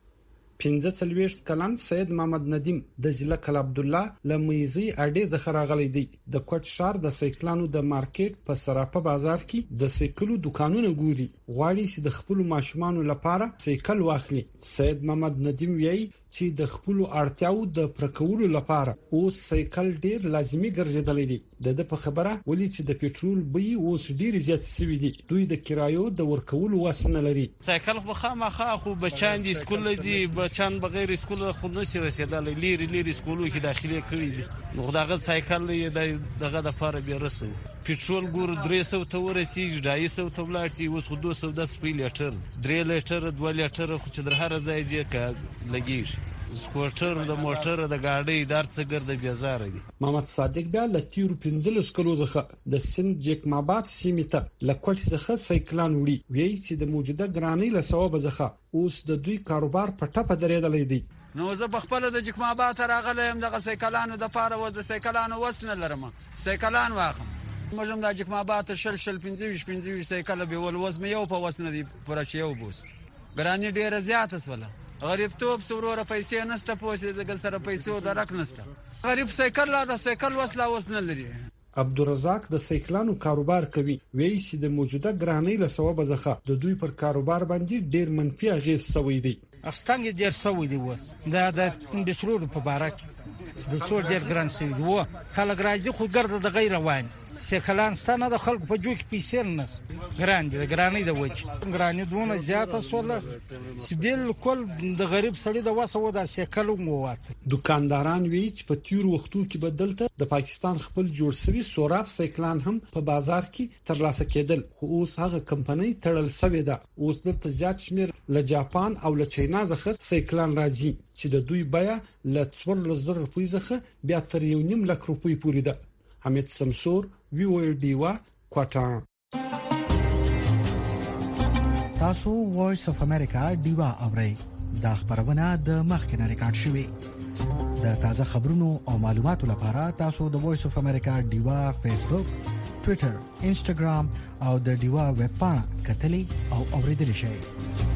پنځه څلوېښت کلن سید محمد ندیم د ضلع کل عبد الله لميزي اډې څخه راغلی دی. د کوټ شهر د سایکلانو د مارکیټ په سراپه بازار کې د سایکلو دکانونه ګوري، غواړي چې د خپل ماشومان لپاره سایکل واخلي. سید محمد ندیم وایي چې د خپل اړتیاو د پرکولو لپاره اوس سایکل ډیر لازمي ګرځیدلی دی. د د په خبره ولې چې د پېټرول بیې اوس ډیر زیات شوي دي، دوی د کرایو د ورکولو وس نه لري. سایکل خو خامخا خو بچان دي سکول لذي بچان بغیر سکول خو نشي رسیدلی، لیری لیری سکولو کې داخلي کړی دي. نو دغه سایکل یې دغه د فار به رسو پېټرول ګور درې سو ته ورسیږي، ډای سو ته ولاړ شي، اوس خو دوه سو دس لیټر درې لیټر دوه لیټر خو چې در هر ځای ځي کا لګیږي. سکوټر د موټر د گاډي دار څه ګرځي بیزار دي. محمد صادق بیا ل تیرو پنځلس کلو څخه د سند جکمابات سیمه ته لکوټ څخه سایکلان وړي، وی چې د موجوده ګرانی له ثواب څخه اوس د دوی کاروبار په ټپه درېدلې دي. نو زه بخپل د جکمابات راغلم دغه سایکلانو د پاره و د سایکلانو وسنه لرم، سایکلان واخم مجم د جکمابات شل شل پنځه پنځه سایکل به ول وزم یو په وسنه دی پر چې یو بوس ګرانی ډیره زیات اسوله. غریب توپ سوروره پیسې نسته، پوسې د سره پیسو درک نسته. غریب سایکل لا د سایکل وسله وسنه لري. عبدالرزاق د سایکلانو کاروبار کوي، وایي چې د موجوده ګرانی له ثواب څخه د دوی پر کاروبار باندې ډیر منفي اغیز شوی دی. اخستان ډیر شوی دی. وس دا د پټرول په باره کې پټرول ډیر ګران شوی دی. و خلک راځي خو ګرځي د غیر روان سیکلان ستانه د خلکو په جوړ کې پیسې نست ګران دي، ګرانې د وجه ګرانې دونه زیاته سوله چې بالکل د غریب سړي د واسه و د سیکلو موات. دکانداران وی چې په تیر وختو کې بدلته د پاکستان خپل جوړ شوی سوراب سایکلان هم په بازار کې ترلاسه کېدل، خو اوس هغه کمپنۍ تړل شوې ده. اوس دلته زیات شمیر له جاپان او له چاینا څخه سایکلان راځي چې د دوی بیه له څوارلس زره روپۍ څخه بیا تر یو نیم لک روپۍ پورې ده. حمید سمسور وی او ډیوا کوټا. تاسو وایس اف امریکا ډیوا اورئ. دا خبرونه د مخکنه ریکارډ شوې. د تازه خبرونو او معلوماتو لپاره تاسو د وایس اف امریکا ډیوا فیسبوک، ټوئیټر، انسټاګرام او د ډیوا ویب پاڼه کتلی او اوریدلی شئ.